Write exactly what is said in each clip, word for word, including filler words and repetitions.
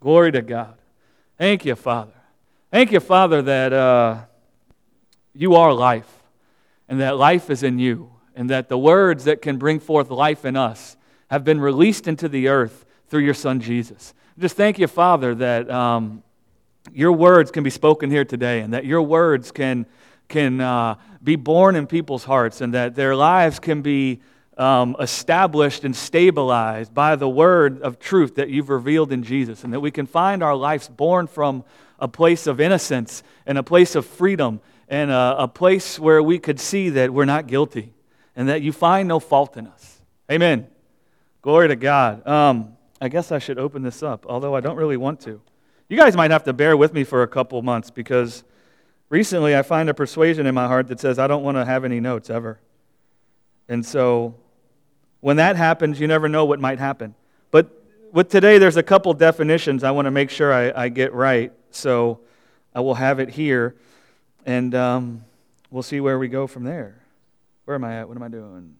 Glory to God. Thank you, Father. Thank you, Father, that uh, you are life, and that life is in you, and that the words that can bring forth life in us have been released into the earth through your Son, Jesus. Just thank you, Father, that um, your words can be spoken here today, and that your words can, can uh, be born in people's hearts, and that their lives can be um, established and stabilized by the word of truth that you've revealed in Jesus, and that we can find our lives born from a place of innocence and a place of freedom and a, a place where we could see that we're not guilty and that you find no fault in us. Amen. Glory to God. Um, I guess I should open this up, although I don't really want to. You guys might have to bear with me for a couple months because recently I find a persuasion in my heart that says I don't want to have any notes ever. And so when that happens, you never know what might happen. But with today, there's a couple definitions I want to make sure I, I get right. So I will have it here, and um, we'll see where we go from there. Where am I at? What am I doing?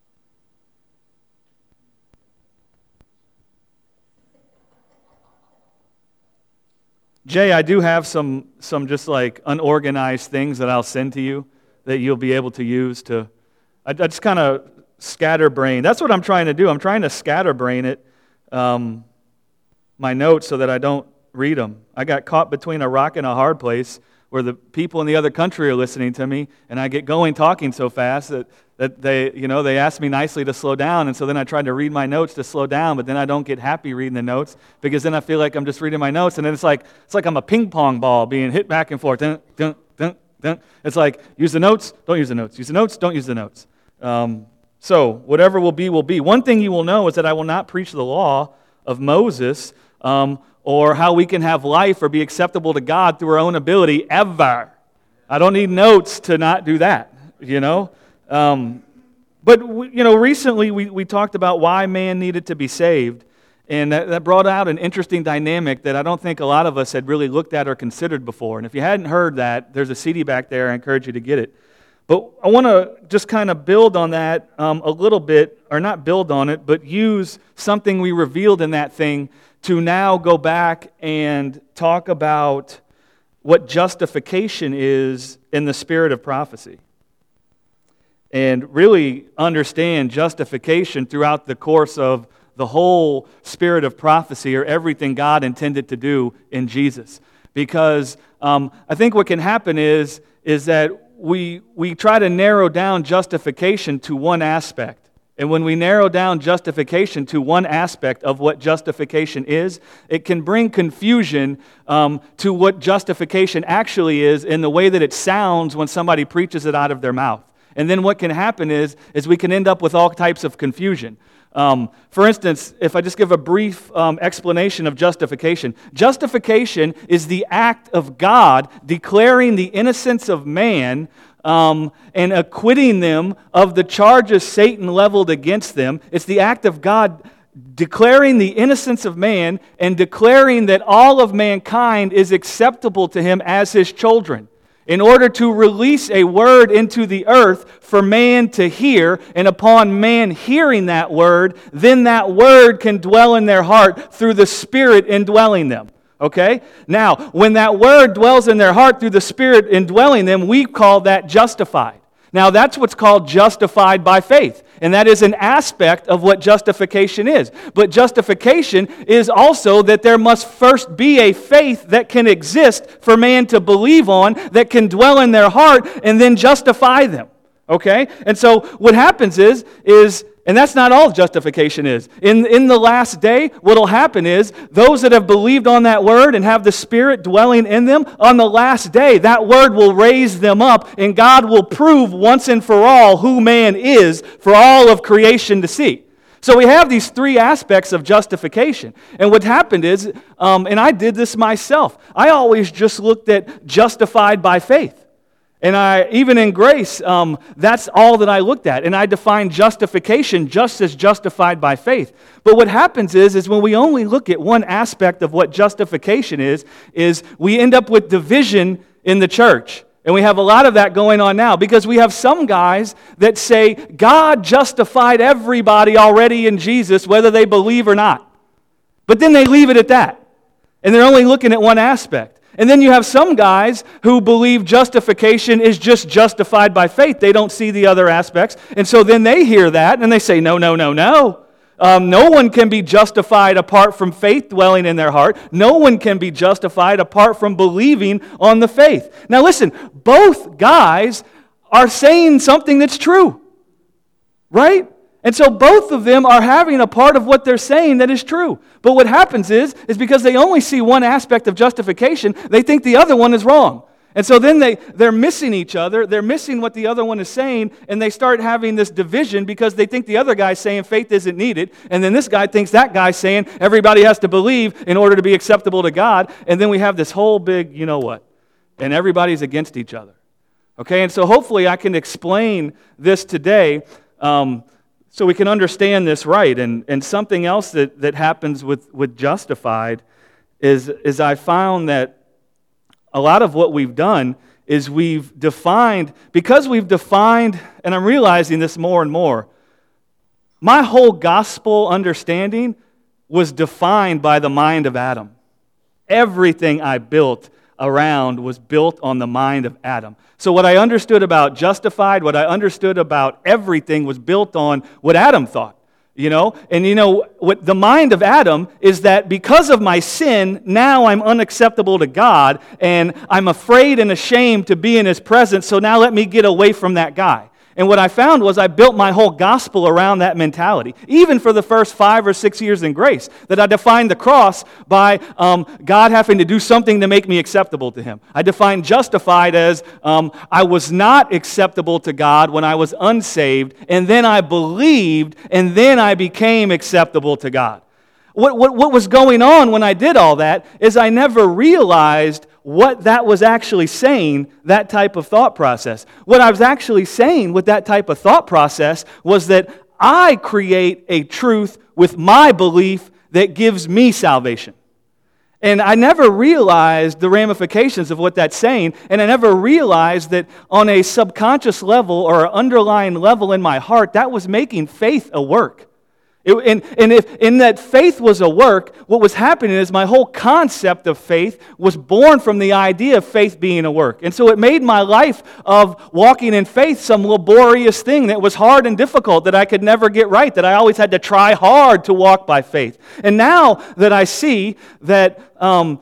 Jay, I do have some some just like unorganized things that I'll send to you that you'll be able to use to, I, I just kind of scatterbrain. That's what I'm trying to do. I'm trying to scatterbrain it, um, my notes, so that I don't read them. I got caught between a rock and a hard place where the people in the other country are listening to me, and I get going talking so fast that, that they, you know, they ask me nicely to slow down, and so then I try to read my notes to slow down, but then I don't get happy reading the notes because then I feel like I'm just reading my notes, and then it's like it's like I'm a ping pong ball being hit back and forth. Dun, dun, dun, dun. It's like use the notes, don't use the notes. Use the notes, don't use the notes. Um, so whatever will be, will be. One thing you will know is that I will not preach the law of Moses um, or how we can have life or be acceptable to God through our own ability ever. I don't need notes to not do that, you know. Um, but, we, you know, recently we, we talked about why man needed to be saved, and that, that brought out an interesting dynamic that I don't think a lot of us had really looked at or considered before. And if you hadn't heard that, there's a C D back there. I encourage you to get it. But I want to just kind of build on that um, a little bit, or not build on it, but use something we revealed in that thing to now go back and talk about what justification is in the spirit of prophecy. And really understand justification throughout the course of the whole spirit of prophecy, or everything God intended to do in Jesus. Because um, I think what can happen is, is that we we try to narrow down justification to one aspect. And when we narrow down justification to one aspect of what justification is, it can bring confusion um, to what justification actually is in the way that it sounds when somebody preaches it out of their mouth. And then what can happen is, is we can end up with all types of confusion. Um, for instance, if I just give a brief um, explanation of justification. Justification is the act of God declaring the innocence of man um, and acquitting them of the charges Satan leveled against them. It's the act of God declaring the innocence of man and declaring that all of mankind is acceptable to him as his children, in order to release a word into the earth for man to hear, and upon man hearing that word, then that word can dwell in their heart through the Spirit indwelling them. Okay? Now, when that word dwells in their heart through the Spirit indwelling them, we call that justified. Now, that's what's called justified by faith. And that is an aspect of what justification is. But justification is also that there must first be a faith that can exist for man to believe on, that can dwell in their heart and then justify them. Okay? And so what happens is, is and that's not all justification is. In, in the last day, what will happen is, those that have believed on that word and have the Spirit dwelling in them, on the last day, that word will raise them up, and God will prove once and for all who man is for all of creation to see. So we have these three aspects of justification. And what happened is, um, and I did this myself, I always just looked at justified by faith. And I, even in grace, um, that's all that I looked at. And I defined justification just as justified by faith. But what happens is, is when we only look at one aspect of what justification is, is we end up with division in the church. And we have a lot of that going on now, because we have some guys that say God justified everybody already in Jesus, whether they believe or not. But then they leave it at that. And they're only looking at one aspect. And then you have some guys who believe justification is just justified by faith. They don't see the other aspects. And so then they hear that and they say, no, no, no, no. Um, no one can be justified apart from faith dwelling in their heart. No one can be justified apart from believing on the faith. Now listen, both guys are saying something that's true, right? And so both of them are having a part of what they're saying that is true. But what happens is, is because they only see one aspect of justification, they think the other one is wrong. And so then they, they're missing each other, they're missing what the other one is saying, and they start having this division because they think the other guy's saying faith isn't needed, and then this guy thinks that guy's saying everybody has to believe in order to be acceptable to God, and then we have this whole big, you know what, and everybody's against each other. Okay, and so hopefully I can explain this today um, so we can understand this right. And, and something else that, that happens with, with justified is, is I found that a lot of what we've done is we've defined, because we've defined, and I'm realizing this more and more, my whole gospel understanding was defined by the mind of Adam. Everything I built around was built on the mind of Adam. So what I understood about justified, what I understood about everything was built on what Adam thought. You know, and you know, what the mind of Adam is that because of my sin, now I'm unacceptable to God, and I'm afraid and ashamed to be in His presence, so now let me get away from that guy. And what I found was I built my whole gospel around that mentality. Even for the first five or six years in grace, that I defined the cross by um, God having to do something to make me acceptable to Him. I defined justified as um, I was not acceptable to God when I was unsaved, and then I believed, and then I became acceptable to God. What, what, what was going on when I did all that is I never realized what that was actually saying, that type of thought process. What I was actually saying with that type of thought process was that I create a truth with my belief that gives me salvation. And I never realized the ramifications of what that's saying, and I never realized that on a subconscious level or an underlying level in my heart, that was making faith a work. It, and, and if in that faith was a work, what was happening is my whole concept of faith was born from the idea of faith being a work. And so it made my life of walking in faith some laborious thing that was hard and difficult, that I could never get right, that I always had to try hard to walk by faith. And now that I see that um,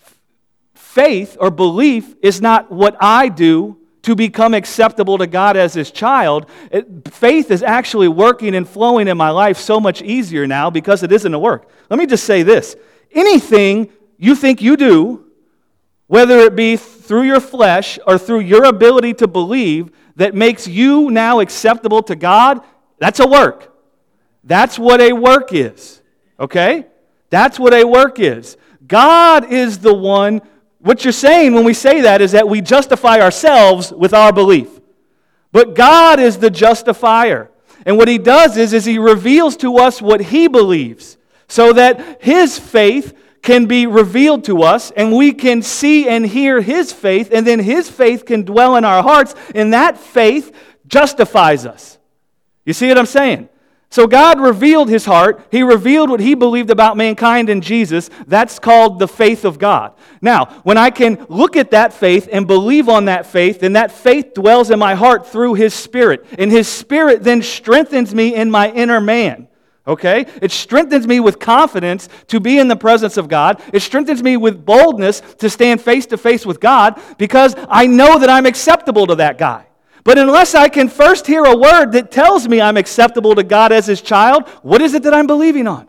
faith or belief is not what I do to become acceptable to God as His child, it, faith is actually working and flowing in my life so much easier now because it isn't a work. Let me just say this. Anything you think you do, whether it be through your flesh or through your ability to believe, that makes you now acceptable to God, that's a work. That's what a work is. Okay? That's what a work is. God is the one. What you're saying when we say that is that we justify ourselves with our belief. But God is the justifier. And what He does is, is He reveals to us what He believes so that His faith can be revealed to us and we can see and hear His faith, and then His faith can dwell in our hearts, and that faith justifies us. You see what I'm saying? So God revealed His heart. He revealed what He believed about mankind in Jesus. That's called the faith of God. Now, when I can look at that faith and believe on that faith, then that faith dwells in my heart through His Spirit. And His Spirit then strengthens me in my inner man. Okay? It strengthens me with confidence to be in the presence of God. It strengthens me with boldness to stand face to face with God because I know that I'm acceptable to that guy. But unless I can first hear a word that tells me I'm acceptable to God as His child, what is it that I'm believing on?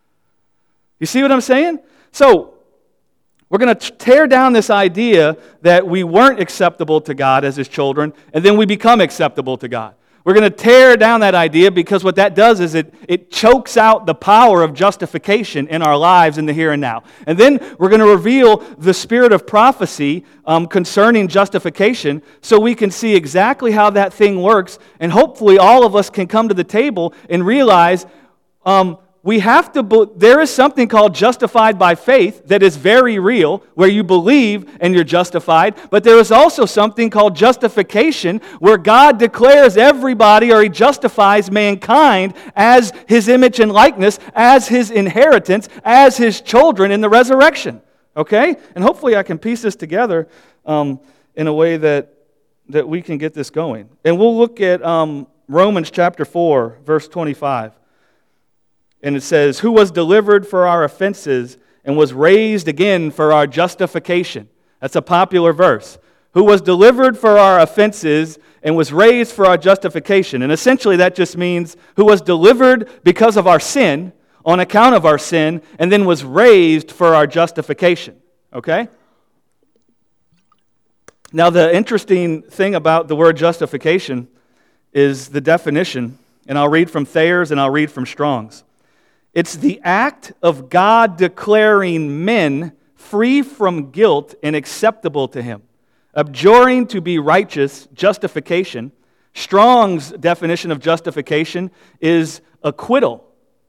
You see what I'm saying? So, we're going to tear down this idea that we weren't acceptable to God as His children, and then we become acceptable to God. We're going to tear down that idea because what that does is it, it chokes out the power of justification in our lives in the here and now. And then we're going to reveal the spirit of prophecy um, concerning justification so we can see exactly how that thing works, and hopefully all of us can come to the table and realize um, we have to, there is something called justified by faith that is very real, where you believe and you're justified, but there is also something called justification, where God declares everybody, or He justifies mankind as His image and likeness, as His inheritance, as His children in the resurrection. Okay? And hopefully I can piece this together um, in a way that, that we can get this going. And we'll look at um, Romans chapter four, verse twenty-five. And it says, who was delivered for our offenses and was raised again for our justification. That's a popular verse. Who was delivered for our offenses and was raised for our justification. And essentially that just means who was delivered because of our sin, on account of our sin, and then was raised for our justification. Okay? Now the interesting thing about the word justification is the definition, and I'll read from Thayer's and I'll read from Strong's. It's the act of God declaring men free from guilt and acceptable to Him. Abjuring to be righteous, justification. Strong's definition of justification is acquittal.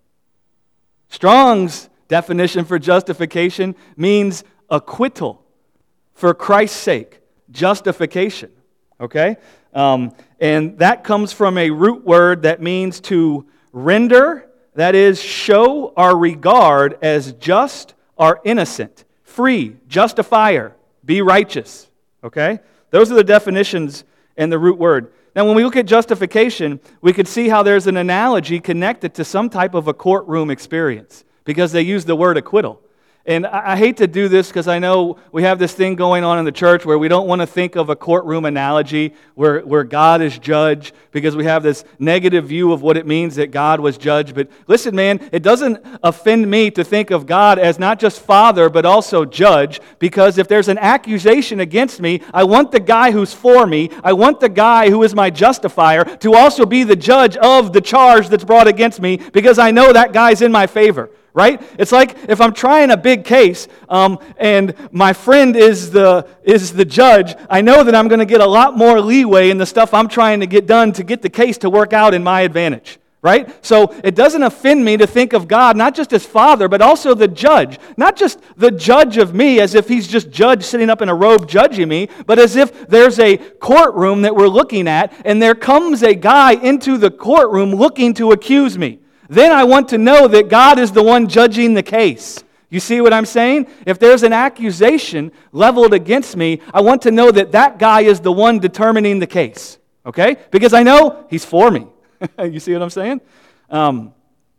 Strong's definition for justification means acquittal for Christ's sake, justification. Okay? Um, and that comes from a root word that means to render, that is, show our regard as just or innocent, free, justifier, be righteous. Okay? Those are the definitions and the root word. Now, when we look at justification, we could see how there's an analogy connected to some type of a courtroom experience because they use the word acquittal. And I hate to do this because I know we have this thing going on in the church where we don't want to think of a courtroom analogy where, where God is judge because we have this negative view of what it means that God was judge. But listen, man, it doesn't offend me to think of God as not just Father but also judge, because if there's an accusation against me, I want the guy who's for me, I want the guy who is my justifier to also be the judge of the charge that's brought against me because I know that guy's in my favor. Right? It's like if I'm trying a big case um, and my friend is the is the judge, I know that I'm going to get a lot more leeway in the stuff I'm trying to get done to get the case to work out in my advantage. Right? So it doesn't offend me to think of God not just as Father, but also the judge. Not just the judge of me as if He's just judge sitting up in a robe judging me, but as if there's a courtroom that we're looking at and there comes a guy into the courtroom looking to accuse me. Then I want to know that God is the one judging the case. You see what I'm saying? If there's an accusation leveled against me, I want to know that that guy is the one determining the case. Okay? Because I know He's for me. You see what I'm saying? Um,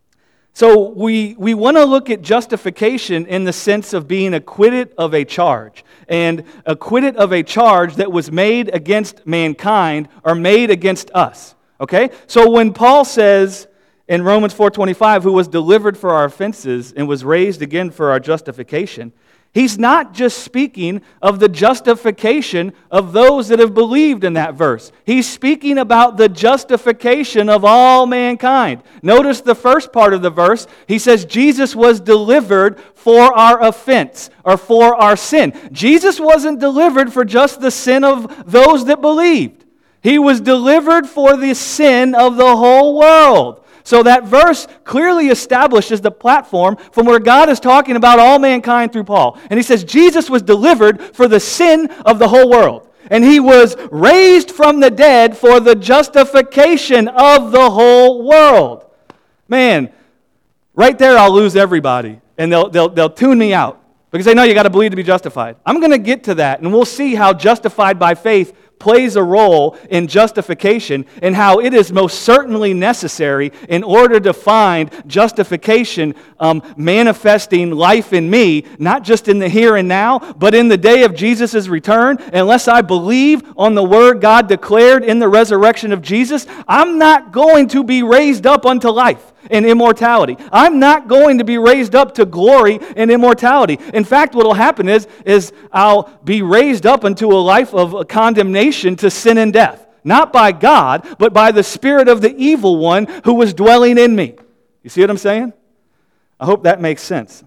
so we, we want to look at justification in the sense of being acquitted of a charge. And acquitted of a charge that was made against mankind or made against us. Okay? So when Paul says in Romans four twenty-five, who was delivered for our offenses and was raised again for our justification, he's not just speaking of the justification of those that have believed in that verse. He's speaking about the justification of all mankind. Notice the first part of the verse. He says Jesus was delivered for our offense or for our sin. Jesus wasn't delivered for just the sin of those that believed. He was delivered for the sin of the whole world. So that verse clearly establishes the platform from where God is talking about all mankind through Paul. And he says Jesus was delivered for the sin of the whole world. And He was raised from the dead for the justification of the whole world. Man, right there I'll lose everybody. And they'll, they'll, they'll tune me out. Because they know you got to believe to be justified. I'm going to get to that. And we'll see how justified by faith plays a role in justification and how it is most certainly necessary in order to find justification um, manifesting life in me, not just in the here and now, but in the day of Jesus' return. Unless I believe on the word God declared in the resurrection of Jesus, I'm not going to be raised up unto life and immortality. I'm not going to be raised up to glory and immortality. In fact, what will happen is, is I'll be raised up into a life of condemnation to sin and death. Not by God, but by the spirit of the evil one who was dwelling in me. You see what I'm saying? I hope that makes sense.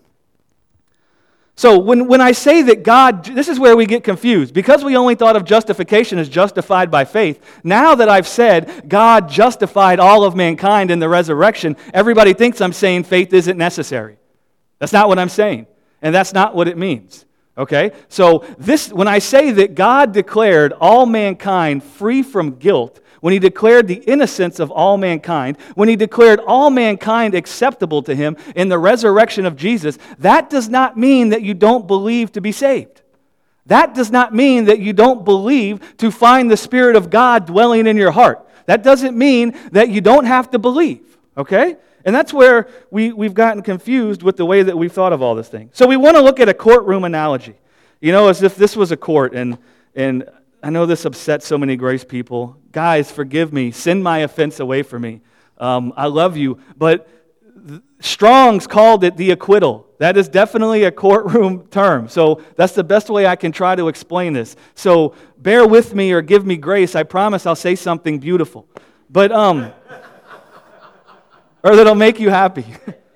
So when, when I say that God, this is where we get confused. Because we only thought of justification as justified by faith, now that I've said God justified all of mankind in the resurrection, everybody thinks I'm saying faith isn't necessary. That's not what I'm saying. And that's not what it means. Okay? So this, when I say that God declared all mankind free from guilt when he declared the innocence of all mankind, when he declared all mankind acceptable to him in the resurrection of Jesus, that does not mean that you don't believe to be saved. That does not mean that you don't believe to find the Spirit of God dwelling in your heart. That doesn't mean that you don't have to believe, okay? And that's where we, we've gotten confused with the way that we've thought of all this thing. So we want to look at a courtroom analogy. You know, as if this was a court, and and I know this upsets so many grace people. Guys, forgive me. Send my offense away from me. Um, I love you. But Strong's called it the acquittal. That is definitely a courtroom term. So that's the best way I can try to explain this. So bear with me or give me grace. I promise I'll say something beautiful. But, um, or that'll make you happy.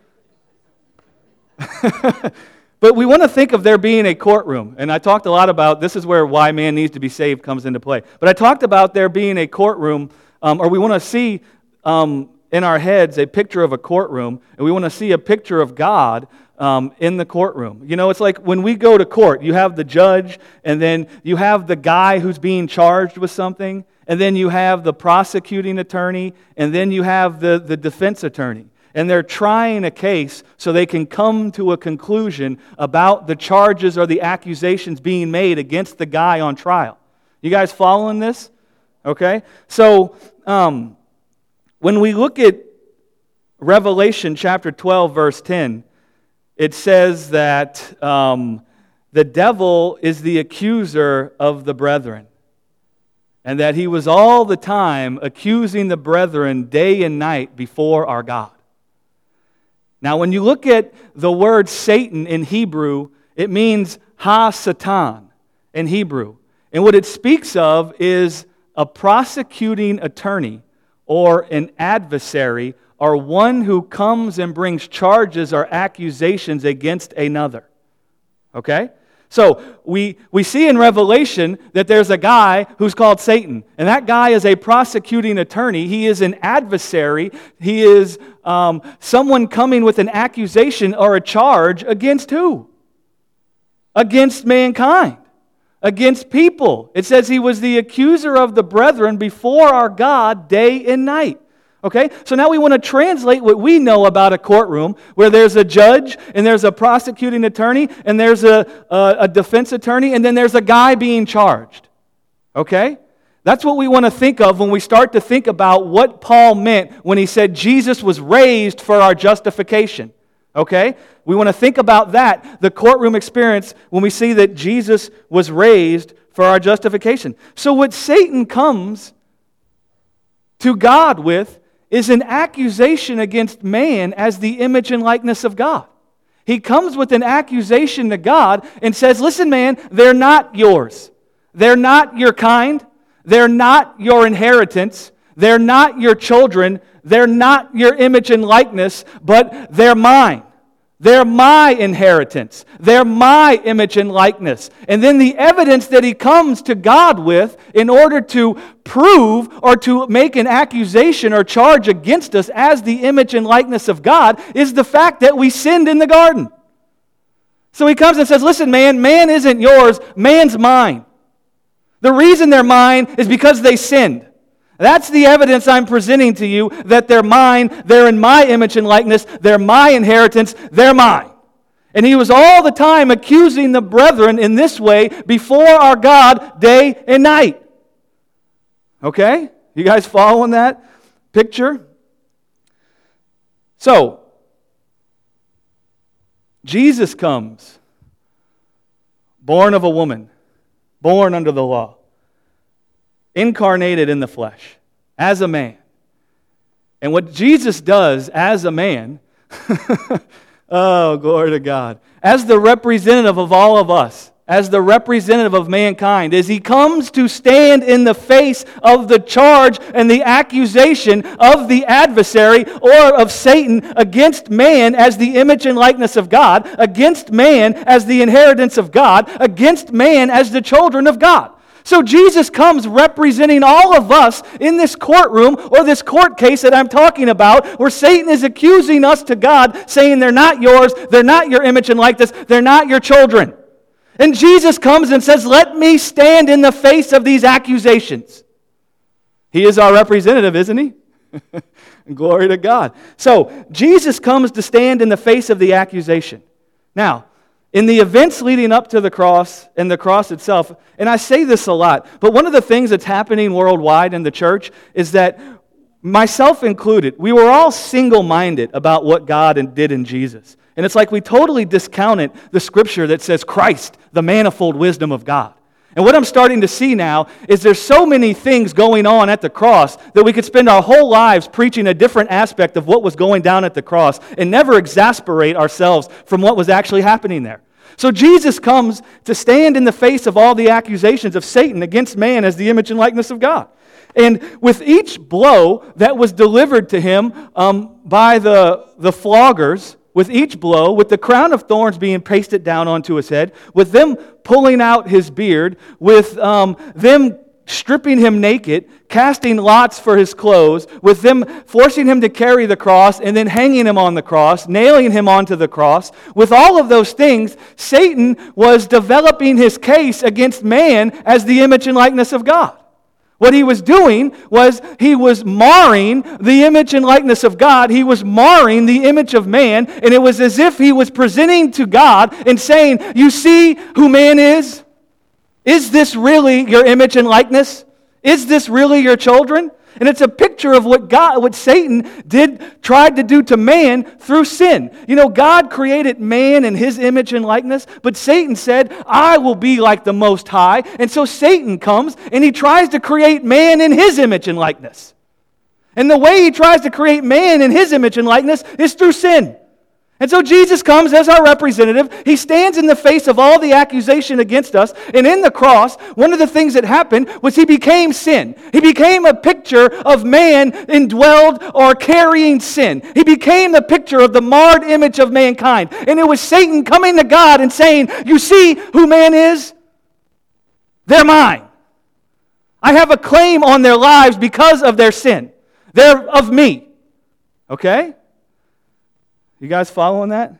But we want to think of there being a courtroom. And I talked a lot about, this is where why man needs to be saved comes into play. But I talked about there being a courtroom, um, or we want to see um, in our heads a picture of a courtroom, and we want to see a picture of God um, in the courtroom. You know, it's like when we go to court, you have the judge, and then you have the guy who's being charged with something, and then you have the prosecuting attorney, and then you have the, the defense attorney. And they're trying a case so they can come to a conclusion about the charges or the accusations being made against the guy on trial. You guys following this? Okay? So, um, when we look at Revelation chapter twelve, verse ten, it says that um, the devil is the accuser of the brethren, and that he was all the time accusing the brethren day and night before our God. Now, when you look at the word Satan in Hebrew, it means ha-satan in Hebrew. And what it speaks of is a prosecuting attorney or an adversary or one who comes and brings charges or accusations against another. Okay? So, we, we see in Revelation that there's a guy who's called Satan. And that guy is a prosecuting attorney. He is an adversary. He is um, someone coming with an accusation or a charge against who? Against mankind. Against people. It says he was the accuser of the brethren before our God day and night. Okay, so now we want to translate what we know about a courtroom where there's a judge and there's a prosecuting attorney and there's a, a, a defense attorney and then there's a guy being charged. Okay? That's what we want to think of when we start to think about what Paul meant when he said Jesus was raised for our justification. Okay? We want to think about that, the courtroom experience, when we see that Jesus was raised for our justification. So what Satan comes to God with is an accusation against man as the image and likeness of God. He comes with an accusation to God and says, listen, man, they're not yours. They're not your kind. They're not your inheritance. They're not your children. They're not your image and likeness, but they're mine. They're my inheritance. They're my image and likeness. And then the evidence that he comes to God with in order to prove or to make an accusation or charge against us as the image and likeness of God is the fact that we sinned in the garden. So he comes and says, listen, man, man isn't yours, man's mine. The reason they're mine is because they sinned. That's the evidence I'm presenting to you, that they're mine, they're in my image and likeness, they're my inheritance, they're mine. And he was all the time accusing the brethren in this way before our God day and night. Okay? You guys following that picture? So, Jesus comes, born of a woman, born under the law, incarnated in the flesh, as a man. And what Jesus does as a man, oh, glory to God, as the representative of all of us, as the representative of mankind, is he comes to stand in the face of the charge and the accusation of the adversary or of Satan against man as the image and likeness of God, against man as the inheritance of God, against man as the children of God. So Jesus comes representing all of us in this courtroom or this court case that I'm talking about, where Satan is accusing us to God, saying they're not yours, they're not your image and likeness, they're not your children. And Jesus comes and says, let me stand in the face of these accusations. He is our representative, isn't he? Glory to God. So, Jesus comes to stand in the face of the accusation. Now, in the events leading up to the cross and the cross itself, and I say this a lot, but one of the things that's happening worldwide in the church is that, myself included, we were all single-minded about what God did in Jesus. And it's like we totally discounted the scripture that says Christ, the manifold wisdom of God. And what I'm starting to see now is there's so many things going on at the cross that we could spend our whole lives preaching a different aspect of what was going down at the cross and never exasperate ourselves from what was actually happening there. So Jesus comes to stand in the face of all the accusations of Satan against man as the image and likeness of God. And with each blow that was delivered to him um, by the, the floggers, with each blow, with the crown of thorns being pasted down onto his head, with them pulling out his beard, with um, them stripping him naked, casting lots for his clothes, with them forcing him to carry the cross and then hanging him on the cross, nailing him onto the cross. With all of those things, Satan was developing his case against man as the image and likeness of God. What he was doing was he was marring the image and likeness of God. He was marring the image of man, and it was as if he was presenting to God and saying, you see who man is? Is this really your image and likeness? Is this really your children? And it's a picture of what God, what Satan did, tried to do to man through sin. You know, God created man in his image and likeness, but Satan said, I will be like the Most High. And so Satan comes and he tries to create man in his image and likeness. And the way he tries to create man in his image and likeness is through sin. And so Jesus comes as our representative. He stands in the face of all the accusation against us. And in the cross, one of the things that happened was he became sin. He became a picture of man indwelled or carrying sin. He became the picture of the marred image of mankind. And it was Satan coming to God and saying, you see who man is? They're mine. I have a claim on their lives because of their sin. They're of me. Okay? You guys following that?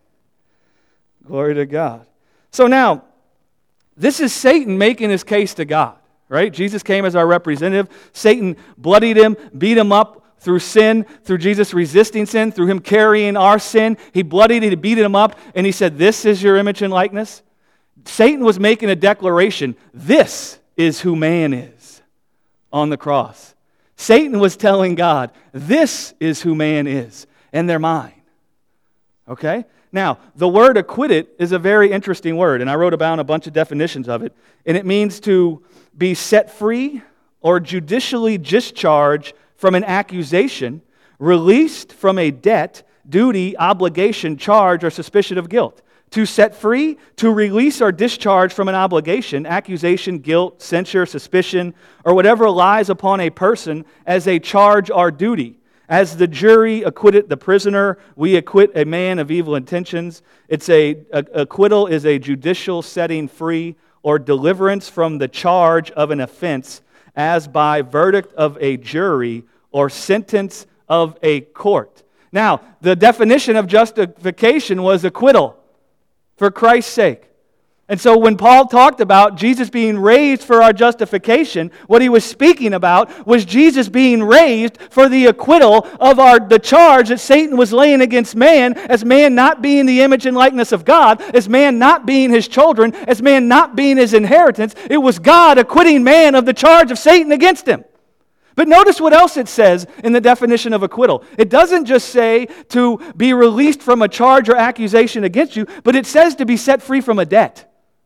Glory to God. So now, this is Satan making his case to God, right? Jesus came as our representative. Satan bloodied him, beat him up through sin, through Jesus resisting sin, through him carrying our sin. He bloodied, he beat him up, and he said, this is your image and likeness. Satan was making a declaration, this is who man is on the cross. Satan was telling God, this is who man is, and they're mine. Okay? Now, the word acquitted is a very interesting word, and I wrote down a bunch of definitions of it. And it means to be set free or judicially discharged from an accusation, released from a debt, duty, obligation, charge, or suspicion of guilt. To set free, to release or discharge from an obligation, accusation, guilt, censure, suspicion, or whatever lies upon a person as a charge or duty. As the jury acquitted the prisoner, we acquit a man of evil intentions. It's a, a acquittal is a judicial setting free or deliverance from the charge of an offense as by verdict of a jury or sentence of a court. Now, the definition of justification was acquittal for Christ's sake. And so when Paul talked about Jesus being raised for our justification, what he was speaking about was Jesus being raised for the acquittal of our the charge that Satan was laying against man, as man not being the image and likeness of God, as man not being his children, as man not being his inheritance. It was God acquitting man of the charge of Satan against him. But notice what else it says in the definition of acquittal. It doesn't just say to be released from a charge or accusation against you, but it says to be set free from a debt.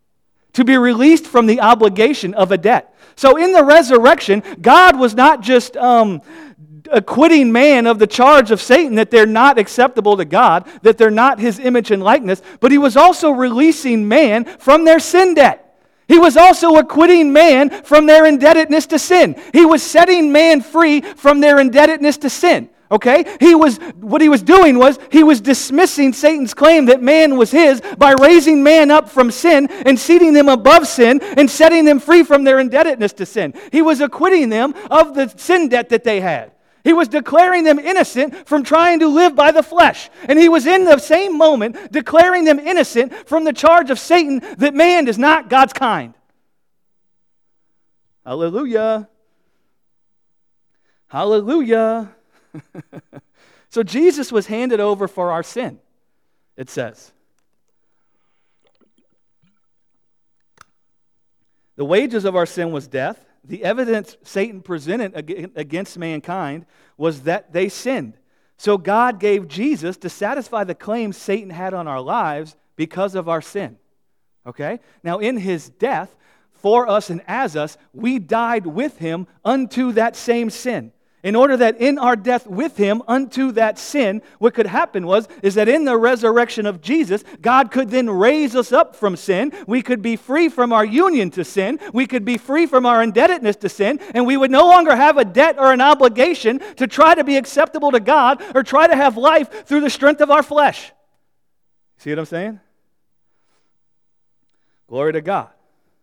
To be released from the obligation of a debt. So in the resurrection, God was not just um, acquitting man of the charge of Satan, that they're not acceptable to God, that they're not his image and likeness, but he was also releasing man from their sin debt. He was also acquitting man from their indebtedness to sin. He was setting man free from their indebtedness to sin. Okay? He was, what he was doing was, he was dismissing Satan's claim that man was his by raising man up from sin and seating them above sin and setting them free from their indebtedness to sin. He was acquitting them of the sin debt that they had. He was declaring them innocent from trying to live by the flesh. And he was in the same moment declaring them innocent from the charge of Satan that man is not God's kind. Hallelujah. Hallelujah. So Jesus was handed over for our sin, it says. The wages of our sin was death. The evidence Satan presented against mankind was that they sinned. So God gave Jesus to satisfy the claims Satan had on our lives because of our sin. Okay? Now in his death, for us and as us, we died with him unto that same sin. In order that in our death with him unto that sin, what could happen was, is that in the resurrection of Jesus, God could then raise us up from sin. We could be free from our union to sin. We could be free from our indebtedness to sin. And we would no longer have a debt or an obligation to try to be acceptable to God or try to have life through the strength of our flesh. See what I'm saying? Glory to God.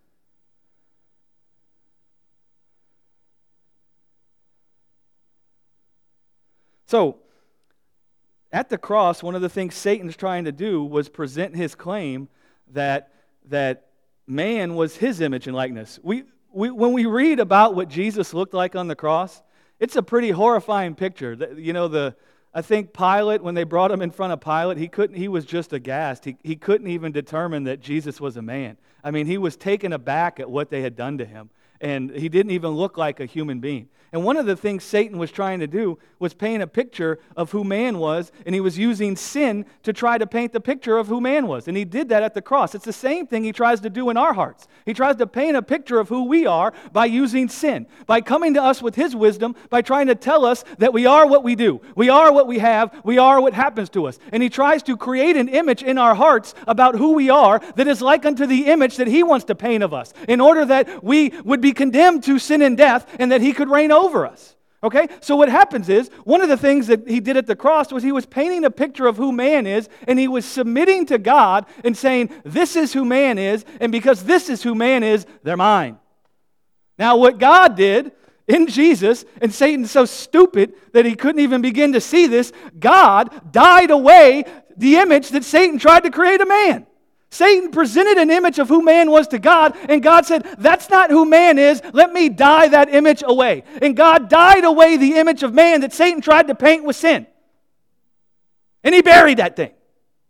So, at the cross, one of the things Satan's trying to do was present his claim that, that man was his image and likeness. We, we, when we read about what Jesus looked like on the cross, it's a pretty horrifying picture. You know, the I think Pilate, when they brought him in front of Pilate, he couldn't. He was just aghast. He, he couldn't even determine that Jesus was a man. I mean, he was taken aback at what they had done to him. And he didn't even look like a human being. And one of the things Satan was trying to do was paint a picture of who man was, and he was using sin to try to paint the picture of who man was. And he did that at the cross. It's the same thing he tries to do in our hearts. He tries to paint a picture of who we are by using sin, by coming to us with his wisdom, by trying to tell us that we are what we do. We are what we have. We are what happens to us. And he tries to create an image in our hearts about who we are that is like unto the image that he wants to paint of us, in order that we would be condemned to sin and death and that he could reign over us. Okay? So what happens is, one of the things that he did at the cross was he was painting a picture of who man is, and he was submitting to God and saying, this is who man is, and because this is who man is, they're mine. Now what God did in Jesus, and Satan's so stupid that he couldn't even begin to see this, God died away the image that Satan tried to create of man. Satan presented an image of who man was to God, and God said, that's not who man is. Let me die that image away. And God died away the image of man that Satan tried to paint with sin. And he buried that thing.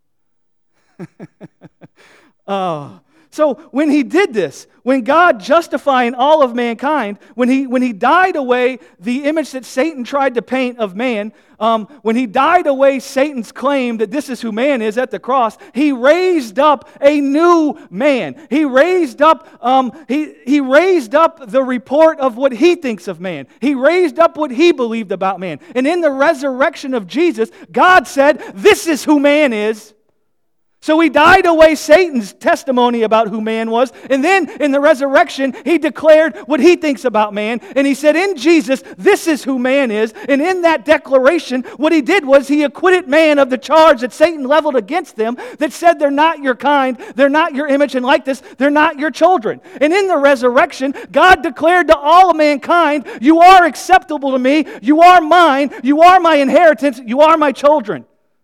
Oh. So when he did this, when God, justifying all of mankind, when he, when he died away the image that Satan tried to paint of man, um, when he died away Satan's claim that this is who man is at the cross, he raised up a new man. He raised up, um, he, he raised up the report of what he thinks of man. He raised up what he believed about man. And in the resurrection of Jesus, God said, this is who man is. So he died away Satan's testimony about who man was, and then in the resurrection, he declared what he thinks about man, and he said, in Jesus, this is who man is, and in that declaration, what he did was he acquitted man of the charge that Satan leveled against them that said they're not your kind, they're not your image and likeness, they're not your children. And in the resurrection, God declared to all of mankind, you are acceptable to me, you are mine, you are my inheritance, you are my children.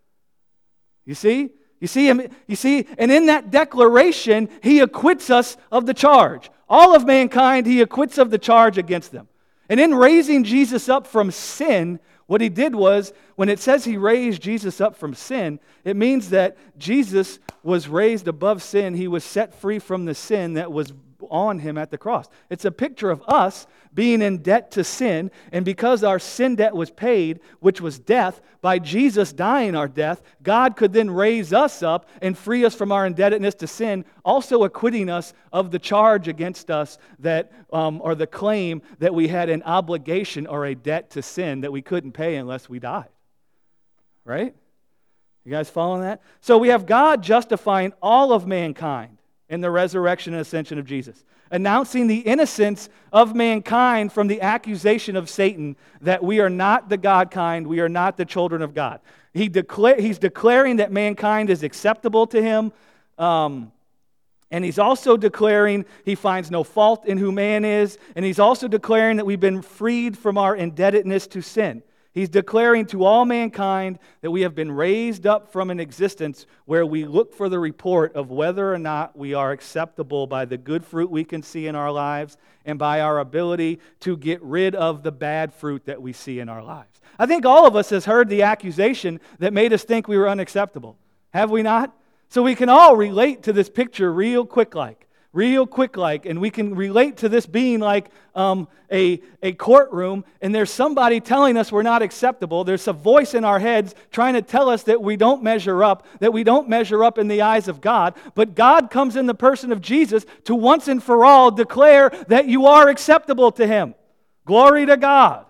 You see? You see him, you see, and in that declaration, he acquits us of the charge. All of mankind, he acquits of the charge against them. And in raising Jesus up from sin, what he did was, when it says he raised Jesus up from sin, it means that Jesus was raised above sin. He was set free from the sin that was on him at the cross. It's a picture of us being in debt to sin, and because our sin debt was paid, which was death, by Jesus dying our death, God could then raise us up and free us from our indebtedness to sin, also acquitting us of the charge against us that, um, or the claim that we had an obligation or a debt to sin that we couldn't pay unless we died. Right? You guys following that? So we have God justifying all of mankind in the resurrection and ascension of Jesus, announcing the innocence of mankind from the accusation of Satan that we are not the God kind, we are not the children of God. He declare, he's declaring that mankind is acceptable to him, um, and he's also declaring he finds no fault in who man is, and he's also declaring that we've been freed from our indebtedness to sin. He's declaring to all mankind that we have been raised up from an existence where we look for the report of whether or not we are acceptable by the good fruit we can see in our lives and by our ability to get rid of the bad fruit that we see in our lives. I think all of us has heard the accusation that made us think we were unacceptable. Have we not? So we can all relate to this picture real quick like. Real quick like, and we can relate to this being like um, a, a courtroom, and there's somebody telling us we're not acceptable. There's a voice in our heads trying to tell us that we don't measure up, that we don't measure up in the eyes of God. But God comes in the person of Jesus to once and for all declare that you are acceptable to Him. Glory to God.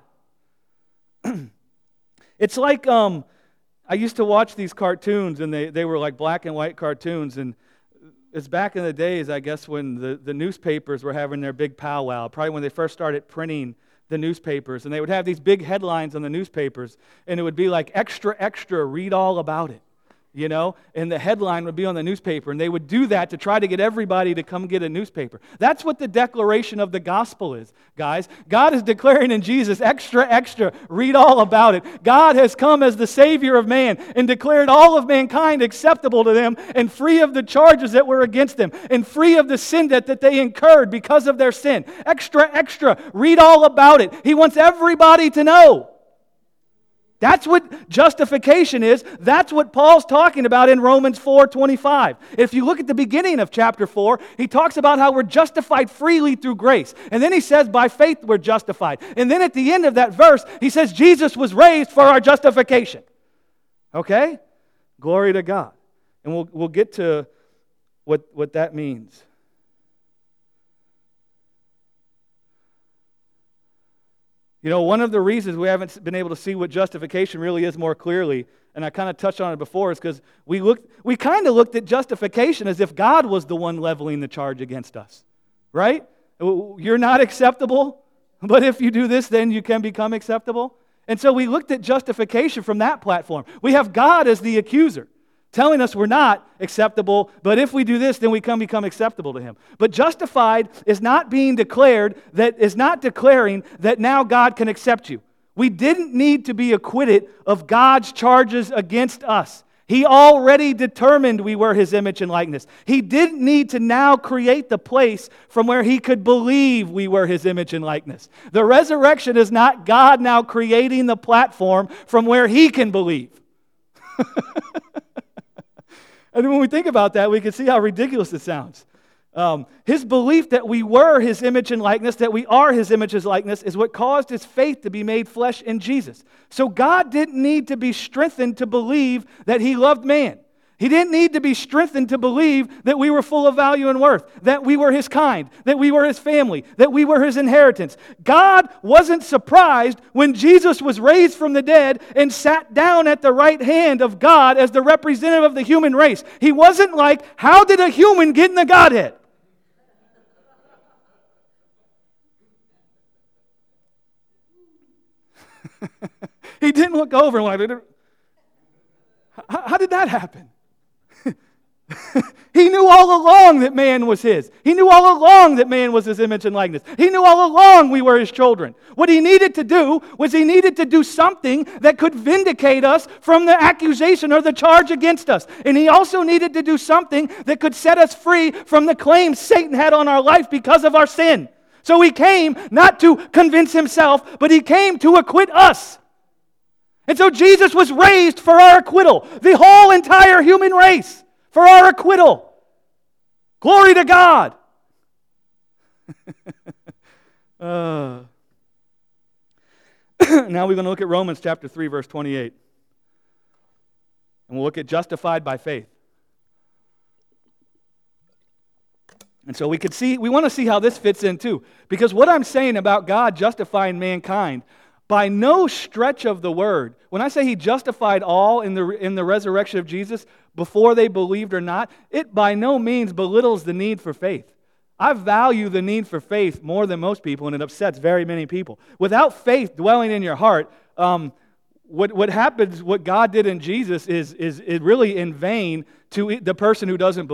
It's like, um, I used to watch these cartoons, and they, they were like black and white cartoons, and it's back in the days, I guess, when the, the newspapers were having their big powwow, probably when they first started printing the newspapers, and they would have these big headlines on the newspapers, and it would be like, extra, extra, read all about it, you know, and the headline would be on the newspaper, and they would do that to try to get everybody to come get a newspaper. That's what the declaration of the gospel is, guys. God is declaring in Jesus, extra, extra, read all about it. God has come as the Savior of man and declared all of mankind acceptable to them and free of the charges that were against them and free of the sin that, that they incurred because of their sin. Extra, extra, read all about it. He wants everybody to know. That's what justification is. That's what Paul's talking about in Romans four twenty-five. If you look at the beginning of chapter four, he talks about how we're justified freely through grace. And then he says by faith we're justified. And then at the end of that verse, he says Jesus was raised for our justification. Okay? Glory to God. And we'll, we'll get to what, what that means. You know, one of the reasons we haven't been able to see what justification really is more clearly, and I kind of touched on it before, is because we looked, we kind of looked at justification as if God was the one leveling the charge against us, right? You're not acceptable, but if you do this, then you can become acceptable. And so we looked at justification from that platform. We have God as the accuser, telling us we're not acceptable, but if we do this, then we can become acceptable to Him. But justified is not being declared, that is not declaring that now God can accept you. We didn't need to be acquitted of God's charges against us. He already determined we were His image and likeness. He didn't need to now create the place from where He could believe we were His image and likeness. The resurrection is not God now creating the platform from where He can believe. And when we think about that, we can see how ridiculous it sounds. Um, his belief that we were His image and likeness, that we are His image and likeness, is what caused His faith to be made flesh in Jesus. So God didn't need to be strengthened to believe that He loved man. He didn't need to be strengthened to believe that we were full of value and worth, that we were His kind, that we were His family, that we were His inheritance. God wasn't surprised when Jesus was raised from the dead and sat down at the right hand of God as the representative of the human race. He wasn't like, how did a human get in the Godhead? He didn't look over and like, how, how did that happen? He knew all along that man was His. He knew all along that man was His image and likeness. He knew all along we were His children. What He needed to do was He needed to do something that could vindicate us from the accusation or the charge against us. And He also needed to do something that could set us free from the claims Satan had on our life because of our sin. So He came not to convince Himself, but He came to acquit us. And so Jesus was raised for our acquittal. The whole entire human race. For our acquittal. Glory to God. uh. Now we're going to look at Romans chapter three, verse twenty-eight. And we'll look at justified by faith. And so we could see, we want to see how this fits in too. Because what I'm saying about God justifying mankind, by no stretch of the word, when I say He justified all in the in the resurrection of Jesus before they believed or not, it by no means belittles the need for faith. I value the need for faith more than most people, and it upsets very many people. Without faith dwelling in your heart, um, what what happens, what God did in Jesus is is, is really in vain to the person who doesn't believe.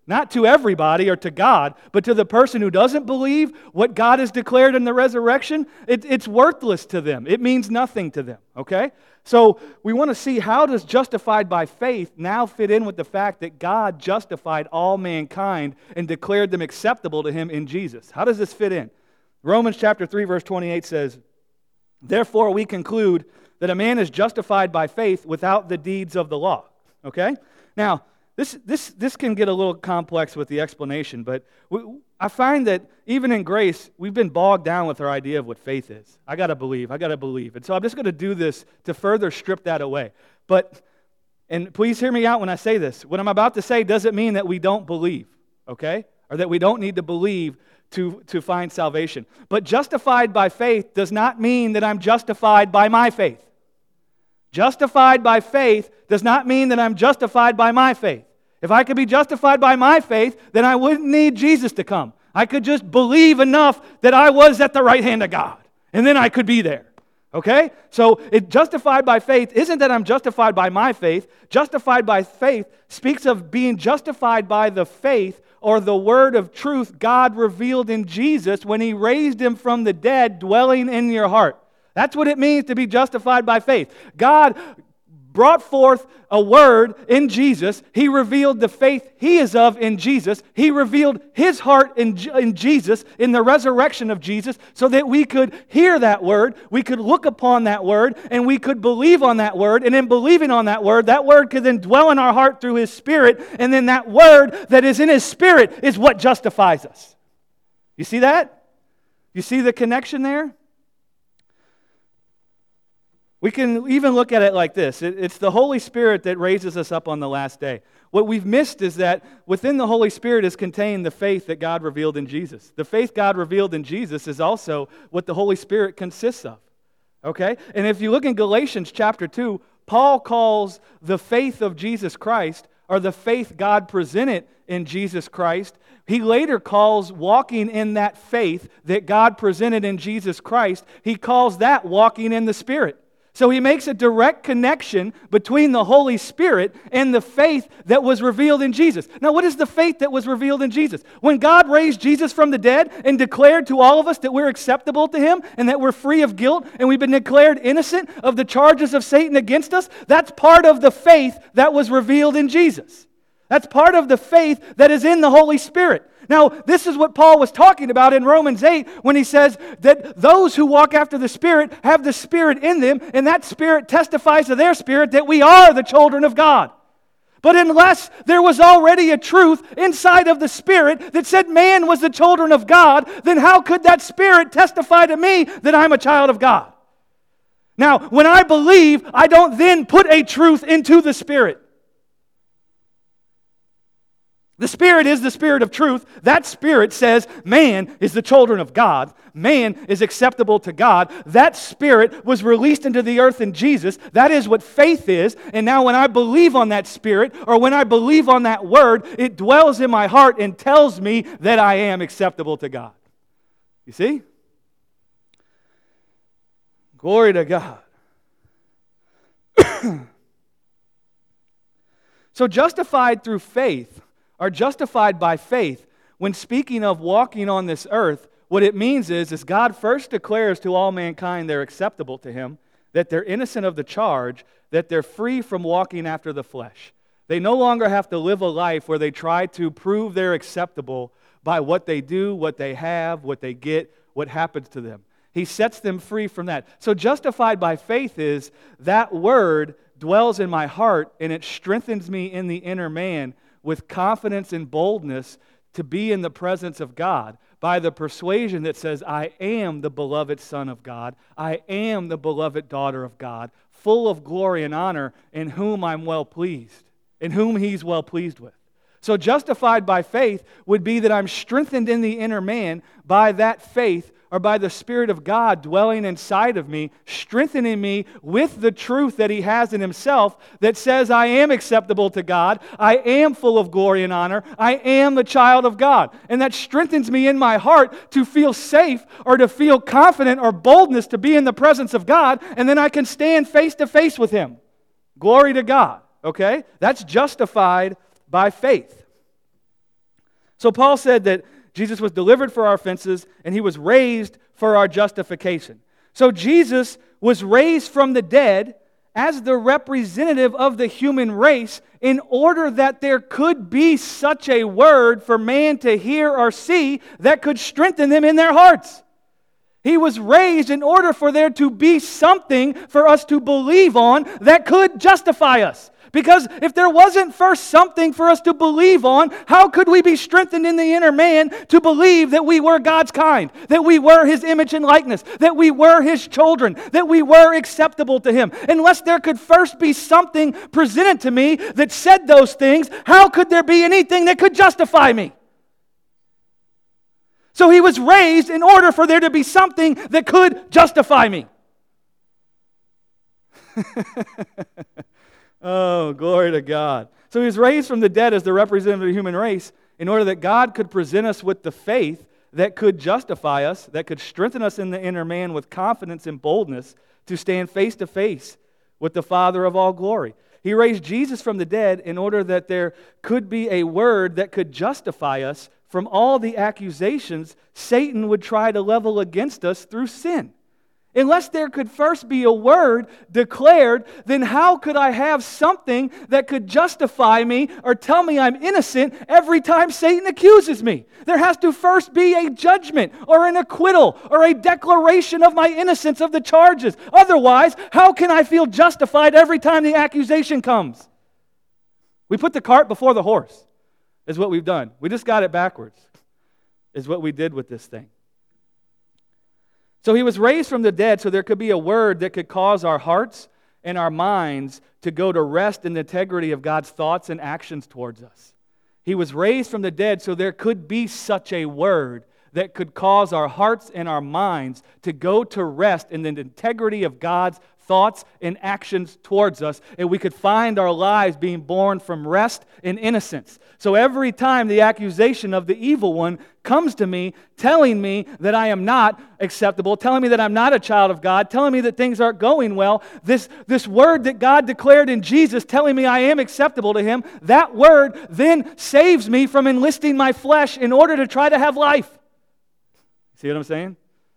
Not to everybody or to God, but to the person who doesn't believe what God has declared in the resurrection, it, it's worthless to them. It means nothing to them, okay? So we want to see, how does justified by faith now fit in with the fact that God justified all mankind and declared them acceptable to Him in Jesus? How does this fit in? Romans chapter three, verse twenty-eight says, "Therefore we conclude that a man is justified by faith without the deeds of the law." Okay? Now, this this this can get a little complex with the explanation, but we, I find that even in grace, we've been bogged down with our idea of what faith is. I got to believe, I got to believe. And so I'm just going to do this to further strip that away. But, and please hear me out when I say this. What I'm about to say doesn't mean that we don't believe, okay? Or that we don't need to believe to, to find salvation. But justified by faith does not mean that I'm justified by my faith. Justified by faith does not mean that I'm justified by my faith. If I could be justified by my faith, then I wouldn't need Jesus to come. I could just believe enough that I was at the right hand of God, and then I could be there. Okay? So it, justified by faith isn't that I'm justified by my faith. Justified by faith speaks of being justified by the faith or the word of truth God revealed in Jesus when He raised Him from the dead, dwelling in your heart. That's what it means to be justified by faith. God brought forth a word in Jesus. He revealed the faith He is of in Jesus. He revealed His heart in, in Jesus, in the resurrection of Jesus, so that we could hear that word, we could look upon that word, and we could believe on that word. And in believing on that word, that word could then dwell in our heart through His Spirit, and then that word that is in His Spirit is what justifies us. You see that? You see the connection there? We can even look at it like this. It's the Holy Spirit that raises us up on the last day. What we've missed is that within the Holy Spirit is contained the faith that God revealed in Jesus. The faith God revealed in Jesus is also what the Holy Spirit consists of. Okay? And if you look in Galatians chapter two, Paul calls the faith of Jesus Christ, or the faith God presented in Jesus Christ, he later calls walking in that faith that God presented in Jesus Christ, he calls that walking in the Spirit. So he makes a direct connection between the Holy Spirit and the faith that was revealed in Jesus. Now, what is the faith that was revealed in Jesus? When God raised Jesus from the dead and declared to all of us that we're acceptable to Him and that we're free of guilt and we've been declared innocent of the charges of Satan against us, that's part of the faith that was revealed in Jesus. That's part of the faith that is in the Holy Spirit. Now, this is what Paul was talking about in Romans eight when he says that those who walk after the Spirit have the Spirit in them, and that Spirit testifies to their spirit that we are the children of God. But unless there was already a truth inside of the Spirit that said man was the children of God, then how could that Spirit testify to me that I'm a child of God? Now, when I believe, I don't then put a truth into the Spirit. The Spirit is the Spirit of truth. That Spirit says man is the children of God. Man is acceptable to God. That Spirit was released into the earth in Jesus. That is what faith is. And now when I believe on that Spirit, or when I believe on that Word, it dwells in my heart and tells me that I am acceptable to God. You see? Glory to God. So justified through faith, are justified by faith, when speaking of walking on this earth, what it means is, is God first declares to all mankind they're acceptable to Him, that they're innocent of the charge, that they're free from walking after the flesh. They no longer have to live a life where they try to prove they're acceptable by what they do, what they have, what they get, what happens to them. He sets them free from that. So justified by faith is that word dwells in my heart, and it strengthens me in the inner man with confidence and boldness to be in the presence of God by the persuasion that says, I am the beloved Son of God. I am the beloved daughter of God, full of glory and honor, in whom I'm well pleased, in whom He's well pleased with. So justified by faith would be that I'm strengthened in the inner man by that faith, or by the Spirit of God dwelling inside of me, strengthening me with the truth that He has in Himself that says I am acceptable to God, I am full of glory and honor, I am the child of God. And that strengthens me in my heart to feel safe or to feel confident or boldness to be in the presence of God, and then I can stand face to face with Him. Glory to God, okay? That's justified by faith. So Paul said that Jesus was delivered for our offenses and he was raised for our justification. So Jesus was raised from the dead as the representative of the human race in order that there could be such a word for man to hear or see that could strengthen them in their hearts. He was raised in order for there to be something for us to believe on that could justify us. Because if there wasn't first something for us to believe on, how could we be strengthened in the inner man to believe that we were God's kind, that we were His image and likeness, that we were His children, that we were acceptable to Him? Unless there could first be something presented to me that said those things, how could there be anything that could justify me? So He was raised in order for there to be something that could justify me. Oh, glory to God. So He was raised from the dead as the representative of the human race in order that God could present us with the faith that could justify us, that could strengthen us in the inner man with confidence and boldness to stand face to face with the Father of all glory. He raised Jesus from the dead in order that there could be a word that could justify us from all the accusations Satan would try to level against us through sin. Unless there could first be a word declared, then how could I have something that could justify me or tell me I'm innocent every time Satan accuses me? There has to first be a judgment or an acquittal or a declaration of my innocence of the charges. Otherwise, how can I feel justified every time the accusation comes? We put the cart before the horse, is what we've done. We just got it backwards, is what we did with this thing. So He was raised from the dead so there could be a word that could cause our hearts and our minds to go to rest in the integrity of God's thoughts and actions towards us. He was raised from the dead so there could be such a word that could cause our hearts and our minds to go to rest in the integrity of God's thoughts and actions towards us, and we could find our lives being born from rest and innocence. So every time the accusation of the evil one comes to me, telling me that I am not acceptable, telling me that I'm not a child of God, telling me that things aren't going well, this, this word that God declared in Jesus telling me I am acceptable to Him, that word then saves me from enlisting my flesh in order to try to have life. See what I'm saying?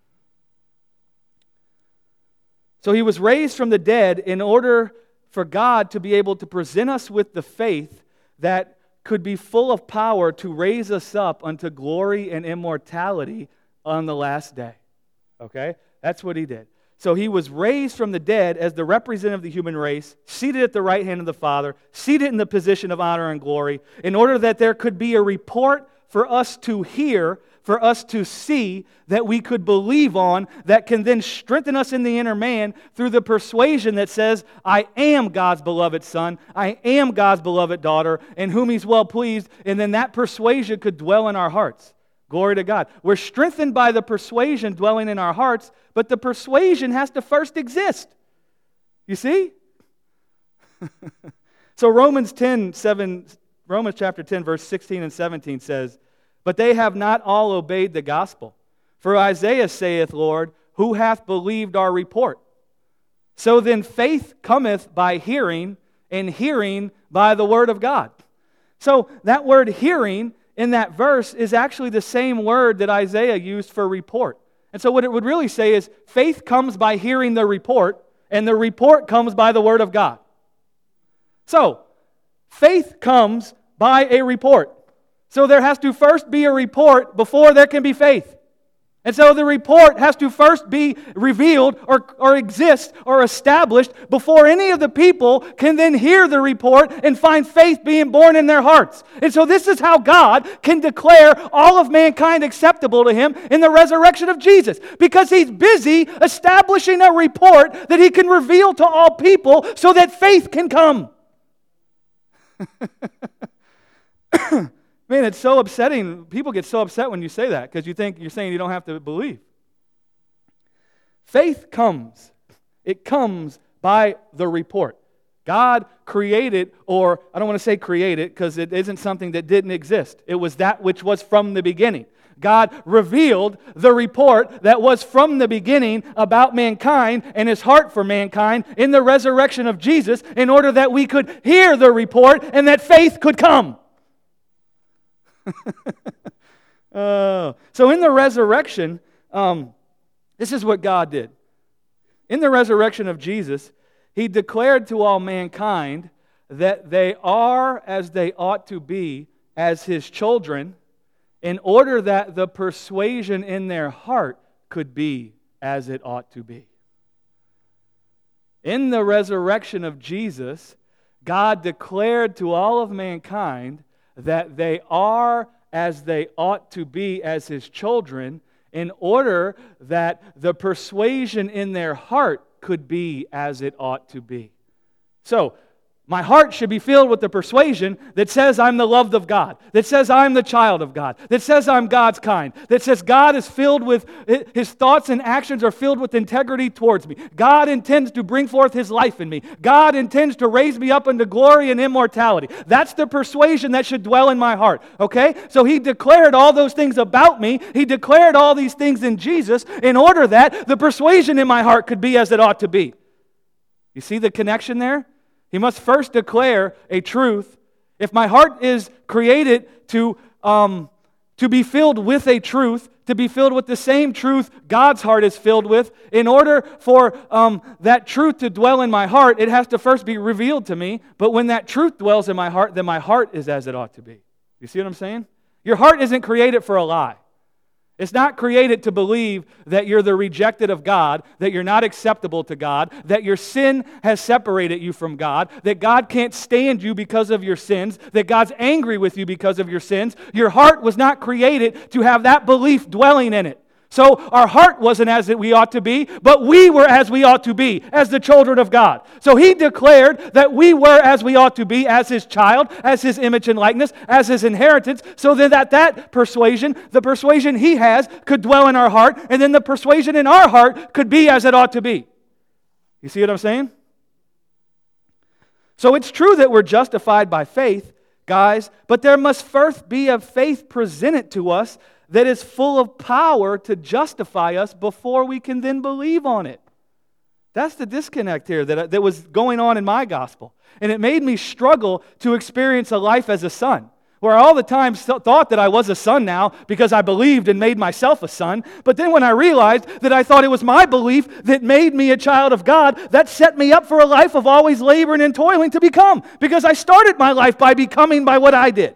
So He was raised from the dead in order for God to be able to present us with the faith that could be full of power to raise us up unto glory and immortality on the last day. Okay? That's what He did. So He was raised from the dead as the representative of the human race, seated at the right hand of the Father, seated in the position of honor and glory, in order that there could be a report for us to hear, for us to see, that we could believe on, that can then strengthen us in the inner man through the persuasion that says, I am God's beloved Son, I am God's beloved daughter, in whom He's well pleased, and then that persuasion could dwell in our hearts. Glory to God. We're strengthened by the persuasion dwelling in our hearts, but the persuasion has to first exist. You see? So Romans ten, seven, Romans chapter ten, verse sixteen and seventeen says, but they have not all obeyed the gospel. For Isaiah saith, Lord, who hath believed our report? So then faith cometh by hearing, and hearing by the word of God. So that word hearing in that verse is actually the same word that Isaiah used for report. And so what it would really say is faith comes by hearing the report, and the report comes by the word of God. So, faith comes by a report. So there has to first be a report before there can be faith. And so the report has to first be revealed or, or exist or established before any of the people can then hear the report and find faith being born in their hearts. And so this is how God can declare all of mankind acceptable to Him in the resurrection of Jesus. Because He's busy establishing a report that He can reveal to all people so that faith can come. Man, it's so upsetting. People get so upset when you say that because you think you're saying you don't have to believe. Faith comes. It comes by the report. God created, or I don't want to say created because it isn't something that didn't exist. It was that which was from the beginning. God revealed the report that was from the beginning about mankind and His heart for mankind in the resurrection of Jesus in order that we could hear the report and that faith could come. uh, so in the resurrection, um, this is what God did. In the resurrection of Jesus, He declared to all mankind that they are as they ought to be as His children, in order that the persuasion in their heart could be as it ought to be. In the resurrection of Jesus, God declared to all of mankind that they are as they ought to be as His children, in order that the persuasion in their heart could be as it ought to be. So, my heart should be filled with the persuasion that says I'm the loved of God, that says I'm the child of God, that says I'm God's kind, that says God is filled with, His thoughts and actions are filled with integrity towards me. God intends to bring forth His life in me. God intends to raise me up into glory and immortality. That's the persuasion that should dwell in my heart, okay? So He declared all those things about me. He declared all these things in Jesus in order that the persuasion in my heart could be as it ought to be. You see the connection there? He must first declare a truth. If my heart is created to, um, to be filled with a truth, to be filled with the same truth God's heart is filled with, in order for um, that truth to dwell in my heart, it has to first be revealed to me. But when that truth dwells in my heart, then my heart is as it ought to be. You see what I'm saying? Your heart isn't created for a lie. It's not created to believe that you're the rejected of God, that you're not acceptable to God, that your sin has separated you from God, that God can't stand you because of your sins, that God's angry with you because of your sins. Your heart was not created to have that belief dwelling in it. So our heart wasn't as we ought to be, but we were as we ought to be, as the children of God. So He declared that we were as we ought to be, as His child, as His image and likeness, as His inheritance, so that that, that persuasion, the persuasion He has, could dwell in our heart, and then the persuasion in our heart could be as it ought to be. You see what I'm saying? So it's true that we're justified by faith, guys, but there must first be a faith presented to us that is full of power to justify us before we can then believe on it. That's the disconnect here that, that was going on in my gospel. And it made me struggle to experience a life as a son, where I all the time thought that I was a son now because I believed and made myself a son. But then when I realized that I thought it was my belief that made me a child of God, that set me up for a life of always laboring and toiling to become, because I started my life by becoming by what I did.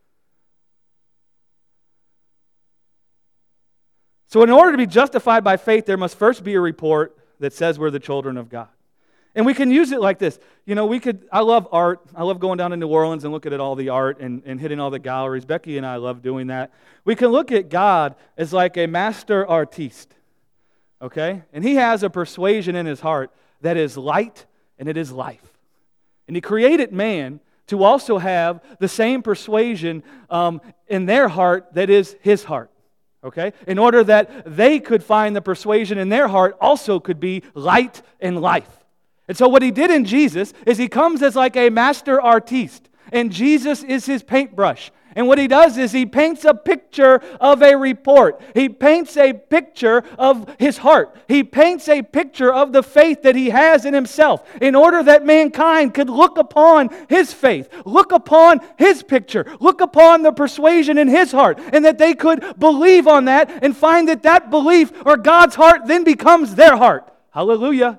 So in order to be justified by faith, there must first be a report that says we're the children of God. And we can use it like this. You know, we could, I love art. I love going down to New Orleans and looking at all the art and, and hitting all the galleries. Becky and I love doing that. We can look at God as like a master artiste, okay? And He has a persuasion in His heart that is light and it is life. And He created man to also have the same persuasion um, in their heart that is His heart. Okay? In order that they could find the persuasion in their heart also could be light and life. And so what He did in Jesus is He comes as like a master artiste, and Jesus is His paintbrush. And what He does is He paints a picture of a report. He paints a picture of His heart. He paints a picture of the faith that He has in Himself, in order that mankind could look upon His faith, look upon His picture, look upon the persuasion in His heart, and that they could believe on that and find that that belief or God's heart then becomes their heart. Hallelujah.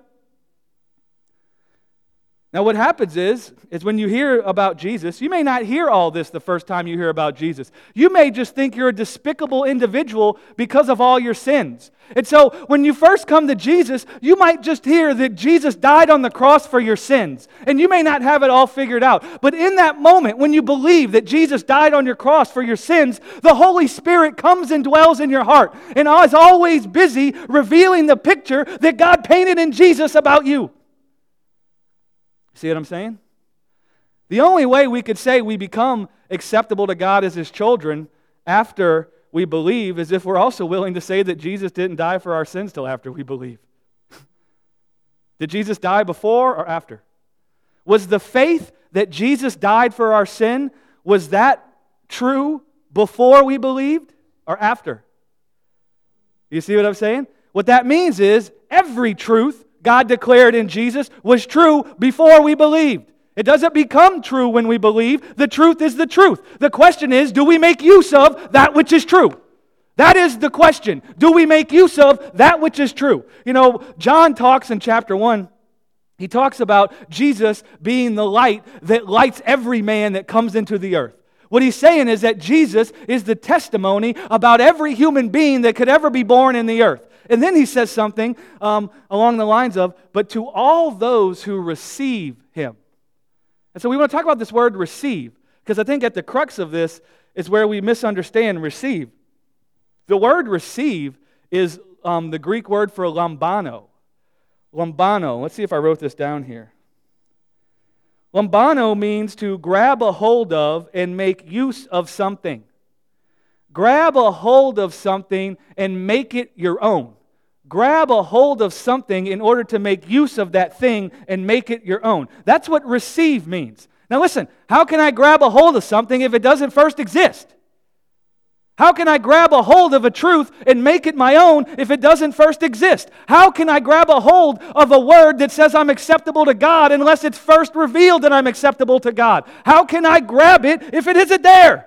Now what happens is, is when you hear about Jesus, you may not hear all this the first time you hear about Jesus. You may just think you're a despicable individual because of all your sins. And so when you first come to Jesus, you might just hear that Jesus died on the cross for your sins. And you may not have it all figured out. But in that moment, when you believe that Jesus died on your cross for your sins, the Holy Spirit comes and dwells in your heart and is always busy revealing the picture that God painted in Jesus about you. See what I'm saying? The only way we could say we become acceptable to God as His children after we believe is if we're also willing to say that Jesus didn't die for our sins till after we believe. Did Jesus die before or after? Was the faith that Jesus died for our sin, was that true before we believed or after? You see what I'm saying? What that means is every truth God declared in Jesus was true before we believed. It doesn't become true when we believe. The truth is the truth. The question is, do we make use of that which is true? That is the question. Do we make use of that which is true? You know, John talks in chapter one, he talks about Jesus being the light that lights every man that comes into the earth. What he's saying is that Jesus is the testimony about every human being that could ever be born in the earth. And then he says something um, along the lines of, but to all those who receive him. And so we want to talk about this word receive, because I think at the crux of this is where we misunderstand receive. The word receive is um, the Greek word for lambano. Lambano. Let's see if I wrote this down here. Lambano means to grab a hold of and make use of something. Grab a hold of something and make it your own. Grab a hold of something in order to make use of that thing and make it your own. That's what receive means. Now listen, how can I grab a hold of something if it doesn't first exist? How can I grab a hold of a truth and make it my own if it doesn't first exist? How can I grab a hold of a word that says I'm acceptable to God unless it's first revealed that I'm acceptable to God? How can I grab it if it isn't there?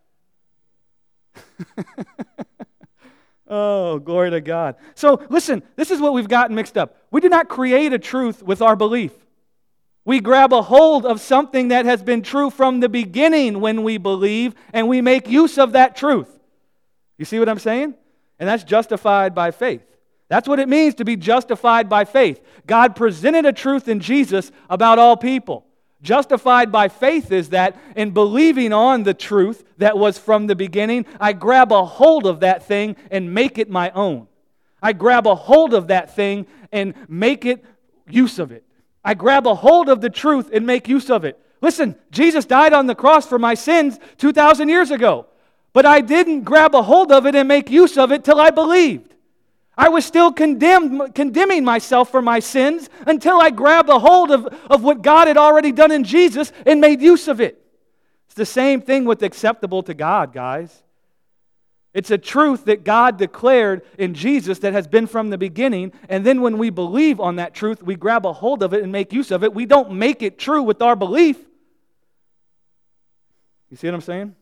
Oh, glory to God. So listen, this is what we've gotten mixed up. We do not create a truth with our belief. We grab a hold of something that has been true from the beginning when we believe, and we make use of that truth. You see what I'm saying? And that's justified by faith. That's what it means to be justified by faith. God presented a truth in Jesus about all people. Justified by faith is that in believing on the truth that was from the beginning, I grab a hold of that thing and make it my own. I grab a hold of that thing and make it use of it. I grab a hold of the truth and make use of it. Listen, Jesus died on the cross for my sins two thousand years ago. But I didn't grab a hold of it and make use of it till I believed. I was still condemned, condemning myself for my sins until I grabbed a hold of, of what God had already done in Jesus and made use of it. It's the same thing with acceptable to God, guys. It's a truth that God declared in Jesus that has been from the beginning, and then when we believe on that truth, we grab a hold of it and make use of it. We don't make it true with our belief. You see what I'm saying?